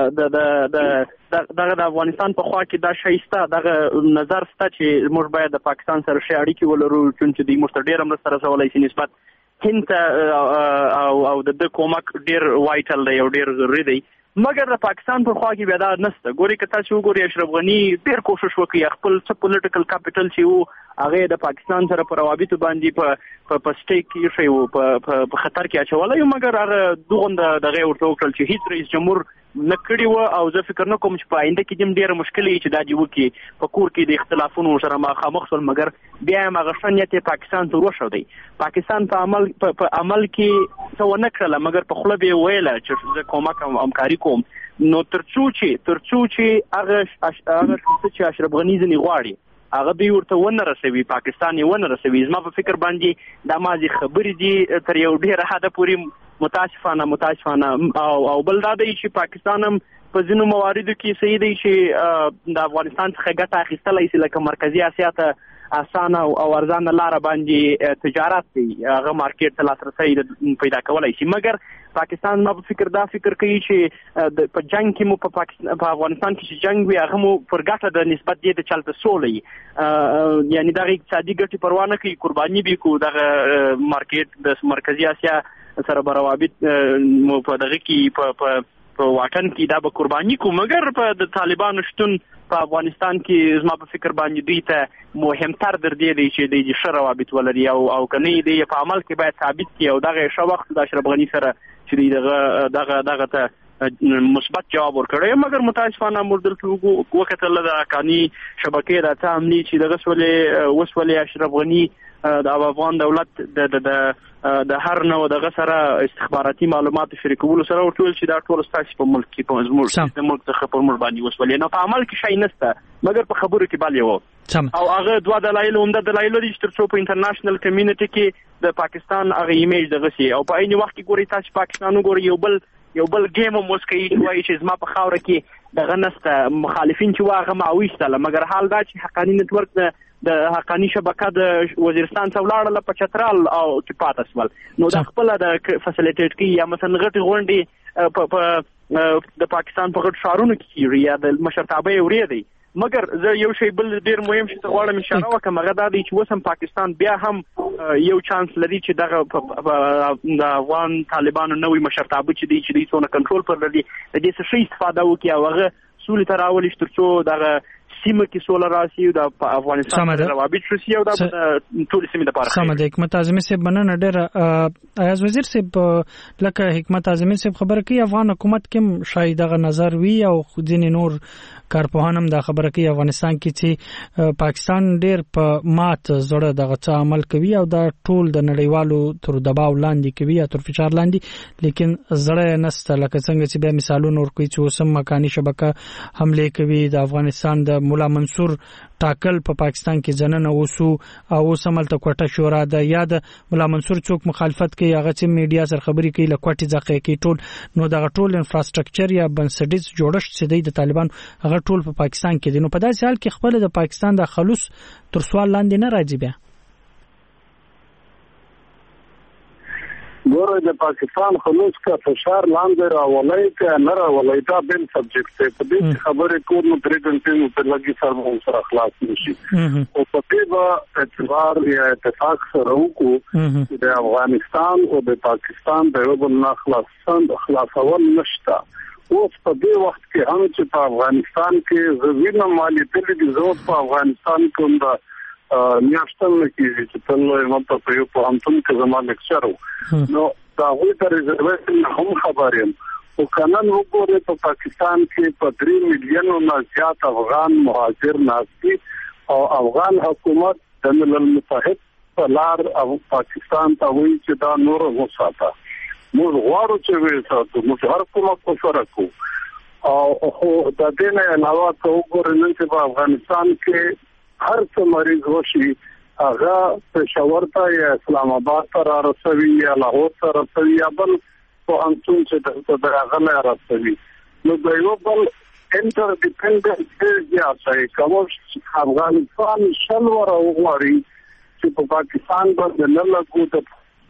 د افغانستان په خوا کې دا شایسته دغه نظر سته چې موږ باید د پاکستان سره شي اړیکې ولرو چې د موږ ډیر مرسته رسولای شي نسبت هند او د کومک ډیر وایټل دی او ډیر ضروری دی مګر د پاکستان په خوا کې بیا دا نشته ګوري که تاسو وګورئ اشرف غنی ډیر کوشش وکړي خپل څه پولیټیکل کیپټل چې وو هغه د پاکستان سره پر روابط باندې په سټیک کې شوی په خطر کې اچولای مګر هغه دغه دغه ورته وکړل چې هیڅ رئیس جمهور نکړي و او زه فکر نه کوم چې په آینده کې ډېر مشکل چې دا دی وکي په کور کې د اختلافونو سره مخامخ شول مګر بیا هم غشنیت پاکستان ته وشو دی پاکستان په عمل کې څه ونه کړل مګر په خپل به ویل چې زه کومک همکاري کوم نو ترڅو چې هغه چې اشرف غنی ځنی غواړي هغه دوی ورته ونه رسوي، پاکستان یې ونه رسوي. زما په فکر باندې دا مازی خبرې دي تر یو ډېر حده پورې متاسفانه او بل دا دی چې پاکستان هم په ځینو مواردو کې صحیح دی چې د افغانستان څخه ګټه اخیستلی شي، لکه مرکزی اسیا ته اسانه او ارزانه لاره باندې تجارت دی، هغه مارکیټ ته لاسرسی پیدا کولای شي. مګر پاکستان ما په فکر کوي چې په جنگ کې مو په افغانستان کې چې جنگ وي هغه مو پر ګټه د نسبت دی د چلته سولې، یعنی دغه اقتصادي ګټې پروا نه کوي، قرباني به کو دغه مارکیټ د مرکزی اسیا سره روابط مو په دغه کې په واټن کې دا به قرباني کو. مګر په د طالبانو شتون په افغانستان کې زما په فکر باندې دوی ته مهمتر در دی چې د ښه روابط ولري او کني دی په عمل کې باید ثابت کړي او دغه ښه وخت د اشرف غنی سره چې دغه ته مثبت جواب ورکړي. مګر متاسفانه موږ دلته وکتل د حقانی شبکې د تعاملي چې دغه وسولې اشرف غنی د افغان دولت د هر نوع دغه سره استخباراتي معلومات شریکولو سره ورټول چې دا ټول ستاسو په ملک کې په زموږ د ملک څخه په مر باندې وسولې نه په عمل کې شي نشته، مګر په خبرو کې بل یو او هغه دوه دلایل دي چې ترڅو په انټرنیشنل کمیونټي کې د پاکستان هغه ایمیج دغه سي او په عین وخت کې ګوري تاسو پاکستان وګوري یو بل گیم موسکي وایي چې زما په خاور کې دغه نسته مخالفین چې واغه معويشتله، مګر حال دا چې حقانی نتورک د حقانی شبکه د وزیرستان څخه ولاړه په چترال او کې پاتې سول، نو د خپل د فسیلیټیټ کې یا مثلا غټي غونډي د پاکستان په غټ شهرونو کې یا د مشرتابه وری دی. مګر زه یو شی بل ډیر مهم چې غواړم اشاره وکم، هغه دا دی چې وسم پاکستان بیا هم یو چانس لري چې دغه د افغان طالبانو نوې مشرتابه چې دی څونه کنټرول پر لري د دې څه استفاده وکړي او هغه سولې ته راولي ترڅو دغه سیمه کې سول راسي او د افغانستان سره روابط شي او د ټول سیمه لپاره
سم د حکمت اعظمي صاحب مننه ډېر ایاز وزیر صاحب لکه حکمت اعظمي صاحب خبره کوي افغان حکومت کې شاید دغه نظر وی او خودین نور کارپوهانم دا خبره کوي افغانستان کې چې پاکستان ډېر په مات زړه دغه څه عمل کوي او دا ټول د نړیوالو تر دباو لاندې کوي یا تر فشار لاندې، لیکن زړه نسته لکه څنګه چې به مثالونه ورکوي چې اوسم مکاني شبکه حمله کوي د افغانستان د مولا منصور ټاکل په پاکستان کې جننه وسو او سمل ته کوټه شورا د یاد مولا منصور څوک مخالفت کوي هغه چې میډیا سره خبري کوي لکوټي ځکه کوي ټول نو دغه ټول انفراستراکچر یا بنسټیز جوړښت چې د طالبان هغه ټول په پاکستان کې دي. نو په داسې حال کې خپل د پاکستان د خلوص تر سوال لاندې نه راځي بیا
ګوره د پاکستان خلوص کا فشار لاندې راولای ک نه راولای دا بل سبجیکټ ته په دې خبرې کوم نو درې غنټې په لګي سره خلاص نشي او په دې با اعتبار یا اتفاق سره وکړو د افغانستان او د پاکستان د یو بل نه خلاصول نشته. اوس په دې وخت کې هم چې په افغانستان کې زوینه مالی تل دي زو په افغانستان کوم دا میاشتل کې چې تل مته په یو په همتون کې زموږ لیکچر نو دا وی د ریزرویشن هم خبریم او قانون وګوره په پاکستان کې په 3 میلیون نه زیات افغان مهاجر ناسي او افغان حکومت د ملل متحد په لار او پاکستان ته وایي چې دا نور وساته موږ غواړو چې وساتو موږ هر کومه کوشش کوو او د دې نه علاوه وګوره نن چې په افغانستان کې هر څه مریض وشي هغه پېښور ته یا اسلام آباد ته رسوي یا لاهور ته رسوي یا بل په انڅون چې د هغه نه رسوي نو د یو بل انټر ډیپندنس یا څه کوم افغانستان شلور او غوړي چې په پاکستان باندې نه لګو د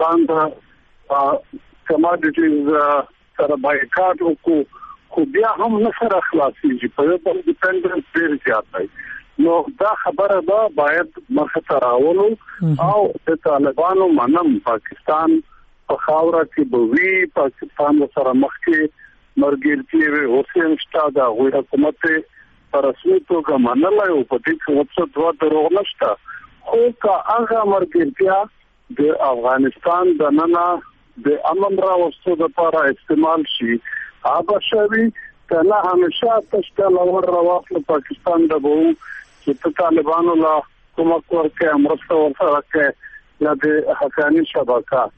باندې کماډیټیز سره بایکاټ وکړو خو بیا هم نه سره خلاصيږي په یو بل ډیپندنس ډیر زیات دی. نو دا خبره دا باید مخه راولو او د طالبانو منم پاکستان په خاوره کې بوي پاکستان سره مخ کې مرګرتي وي حسین شتاده وي حکومت پر رسمي توګه منلای او په دې کې وڅ دوه دروغ نشته خو کا هغه مرګرتیا د افغانستان د ننا د امن راوستو لپاره استعمال شي هغه شوی کله همیشه تشکیل اور راوخل پاکستان د بو چې طالبانو لا کومک ورکه امرسته ورسره کې یا د حقانی شبکه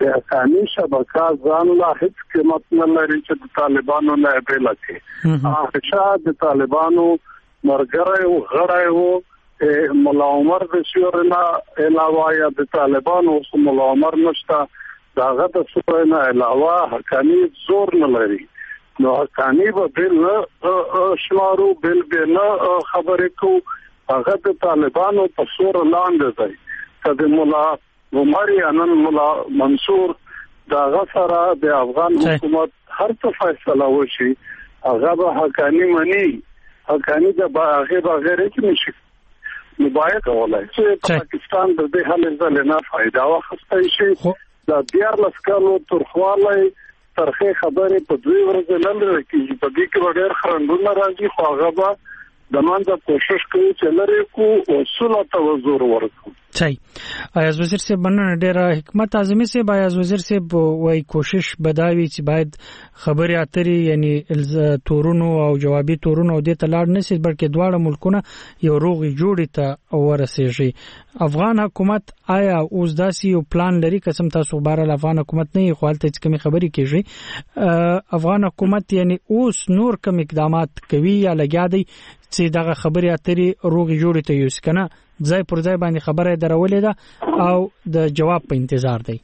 د حقاني شبکه ځان لا هیڅ قیمت نه لري چې د طالبانو نه بیل کړي. هغه د طالبانو مرګره او غړای وو مولا عمر د شورنا علاوه یا د طالبانو مولا عمر نشته داغه د شورنا علاوه حقاني زور نه لري. نو حقاني به بل شمارو بل نه خبرې کو هغه د طالبانو په سور لاندې دی. کله مولا عمر یا نن مولا منصور داغه سره د افغان حکومت هر څه فیصله وشي هغه به حقاني مني. حقاني د هغه بغیر کې نشي نو باید ولای چې پاکستان د دې حل ځل نه فائدہ واخیستای شي. د 14 کالو ترخواله ترخه خبره په 2 ورځې نه لري چې په دې کې ډېر خرندونه راځي خو هغه به د منځه کوشش کوي چې لري کو اصول ته زور ورکړي.
صحیح. ایاز وزیر صاحب مننه ډیره حکمت اعظمي صاحب. ایاز وزیر صاحب وای کوشش بداوي چې باید خبري اترې یعنی تورونو او جوابي تورونو د تلاړ نشي بلکې دواړه ملکونه یو روغي جوړی ته ورسېږي. افغان حکومت آیا اوس داسې یو پلان لري قسم تاسو بهر افغان حکومت نه خپلته چې کومي خبري کیږي افغان حکومت یعنی اوس نور کوم اقدامات کوي یا لګیا دی چې دغه خبري اترې روغي جوړی ته یوس کنه ځای پر ځای باندې خبره درولې ده او د جواب په انتظار دی.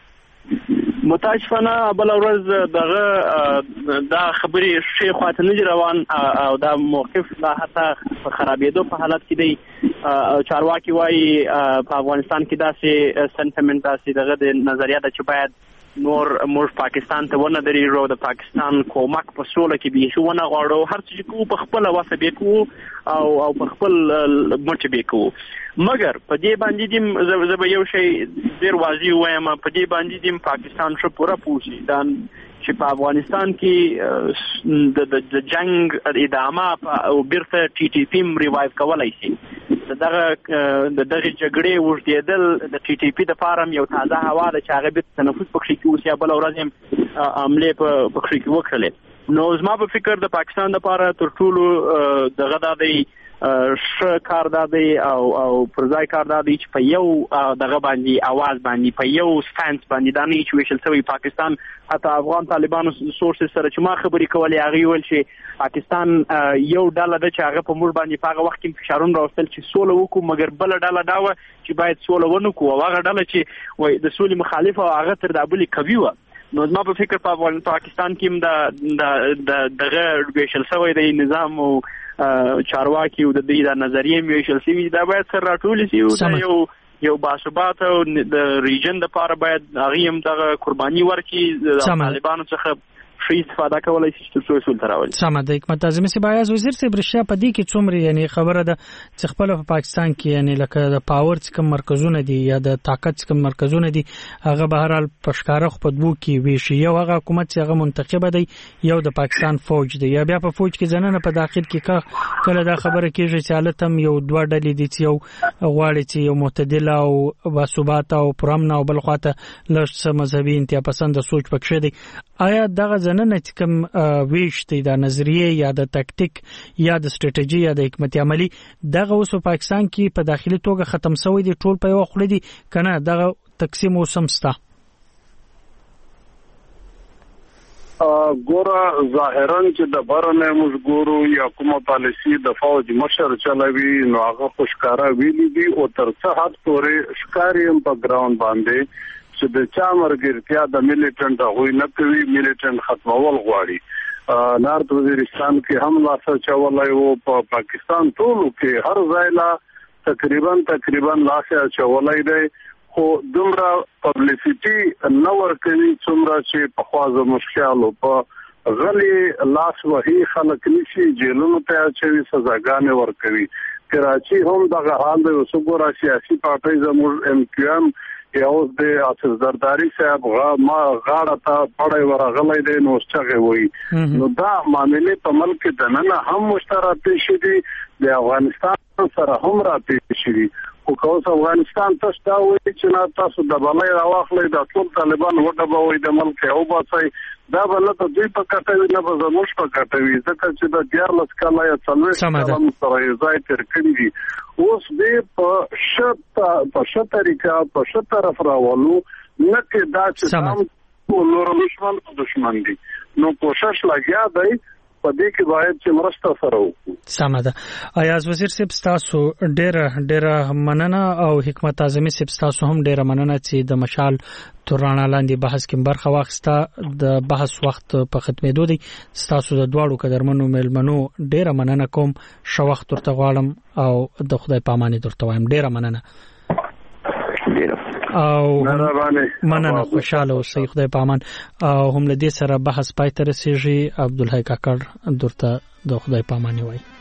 متاسفانه بل ورځ دغه دا خبرې شي خاطر نه روان او دا موقف لا حتی خرابېدو په حالت کې دی. چارواکي وایي په افغانستان کې داسې سنټیمنت داسې دغه د نظریه ده چې باید نور موږ پاکستان ته ونه درېږو د پاکستان کومک په سوله کې به ونه غواړو هر څه کو په خپل واسه به کو او په خپل مټ به کو. مګر په دې باندې دیم زه به یو شی ډیر واضح وایم په دې باندې دیم پاکستان شو پورا پوښي دا چې په افغانستان کې د جنگ ادامه او بیرته ټي ټي پی ریوایو کولای شي. دغه جګړې وژدېدل د ټي ټي پی د فارم یو تازه هوا د چاغه به تنفس پکې کې اوس یا بل ورځ عمله پکې کې وکړلې. نو زما په فکر د پاکستان لپاره تر ټولو دغه د ش کار دادی او پرځای کار دادی چې په یو دغه باندې आवाज باندې په یو سټانس باندې دا نه چې ویشل سوی پاکستان حتی افغان طالبانو سورسز سره چې ما خبرې کولې هغه ول چې پاکستان یو ډله د چې هغه په موږ باندې په هغه وخت کې فشارونه راوستل چې سوله وکړو مګر بل ډله دا و چې باید سوله ونه کوو هغه ډله چې وای د سولې مخالفه او هغه تر دابلي کوي و. نو زما په فکر په پاکستان کې دغه ویشل سوی د نظام او چارواکي او د دې د نظریې میشل سی دا باید سره راټول شي او یو باثبات او د ریجن د لپاره باید هغه هم د قرباني ورکړي د طالبانو څخه شي استفاده کولای شي چې څه اصول تراولي.
سم د حکمت اعظم سی بایاز وزیر سی برشا په دې کې څومره یعنی خبره ده چې خپل په پاکستان کې یعنی لکه د پاور څخه مرکزونه دي یا د طاقت څخه مرکزونه دي هغه به هر حال پښکارا خو په دوه کې وی شي یو هغه حکومت چې هغه منتخب دی یو د پاکستان فوج دی یا بیا په فوج کې ځننه په داخل کې کله دا خبره کېږي چې حالت هم یو دوه ډلې دي چې یو غواړي چې یو معتدله او باثبات او پرامن او بل خواته لږ مذهبي انتها پسند سوچ پکښه دی. آیا دغه ځننه چې کوم ویشتي د نظریه یا د تکتیک یا د استراتیژي یا د حکمت عملی دغه اوس په پاکستان کې په داخلي توګه ختم شوی دی ټول په یو خله دي کنه دغه تقسیم وسمستا
ګوره ظاهرا چې د برنه موږ ګورو یا کومه پالیسی د فوج مشر چلوي نو هغه خوشکارا ویلي دي او تر څه حد پورې ښکاریم په ګراوند باندې چې د چا مرګرتیا د میلیټنټ هغوی نه کوي میلیټنټ ختمول غواړي. نارت وزیرستان کې هم لاسه چولای وو په پاکستان ټولو کې هر ځای لا تقریبا لاسه چولای دی خو دومره پبلیسټي نه ورکوي څومره چې په خوازه مشکل په غلي لاس وهي خلک نشي جیلونو ته اچوي سزاګانې ورکوي. کراچي هم دغه حال دی اوس ګورا سیاسي پارټي زموږ ام کیو ام یو د اساس زرداری صاحب ما غاړه ته پړای ورغلې دي نو څنګه وایي نو دا معاملې په ملک د نن هم مشترک شي دي د افغانستان سره هم راځي شي خو کوم افغانستان تاسو دا وایي چې نه تاسو د بلای راوخلې د ټول طالبان وټبوي د ملک او باسي دا بل ته دوی په کټوي نه به زموږ په کټوي ځکه چې د 14 کاله یا 40 کاله سره ځای تر کړی اوس به په شت طریقه په شت طرف راولو نه کې دا چې نور دشمن دي نو کوشش لګیا دی په دې کې باید چې مرسته سره وکړو.
سمه ده. ایاز وزیر صاحب تاسو ډېر مننه او حکمت اعظمي صاحب تاسو هم ډېر مننه چې د مشال تر رڼا لاندې بحث کې برخه واخیسته. د بحث وخت په ختمېدو دی. تاسو د دواړو قدرمنو میلمنو ډېر مننه کوم. ښه وخت ورته غواړم او د خدای په امان درته وایم. ډېر مننه او مننه. خوشاله اوسئ. خدای په امان. او هم له دې سره بحث پای ته رسیږي. عبدالحی کاکړ درته د خدای په امان وایي.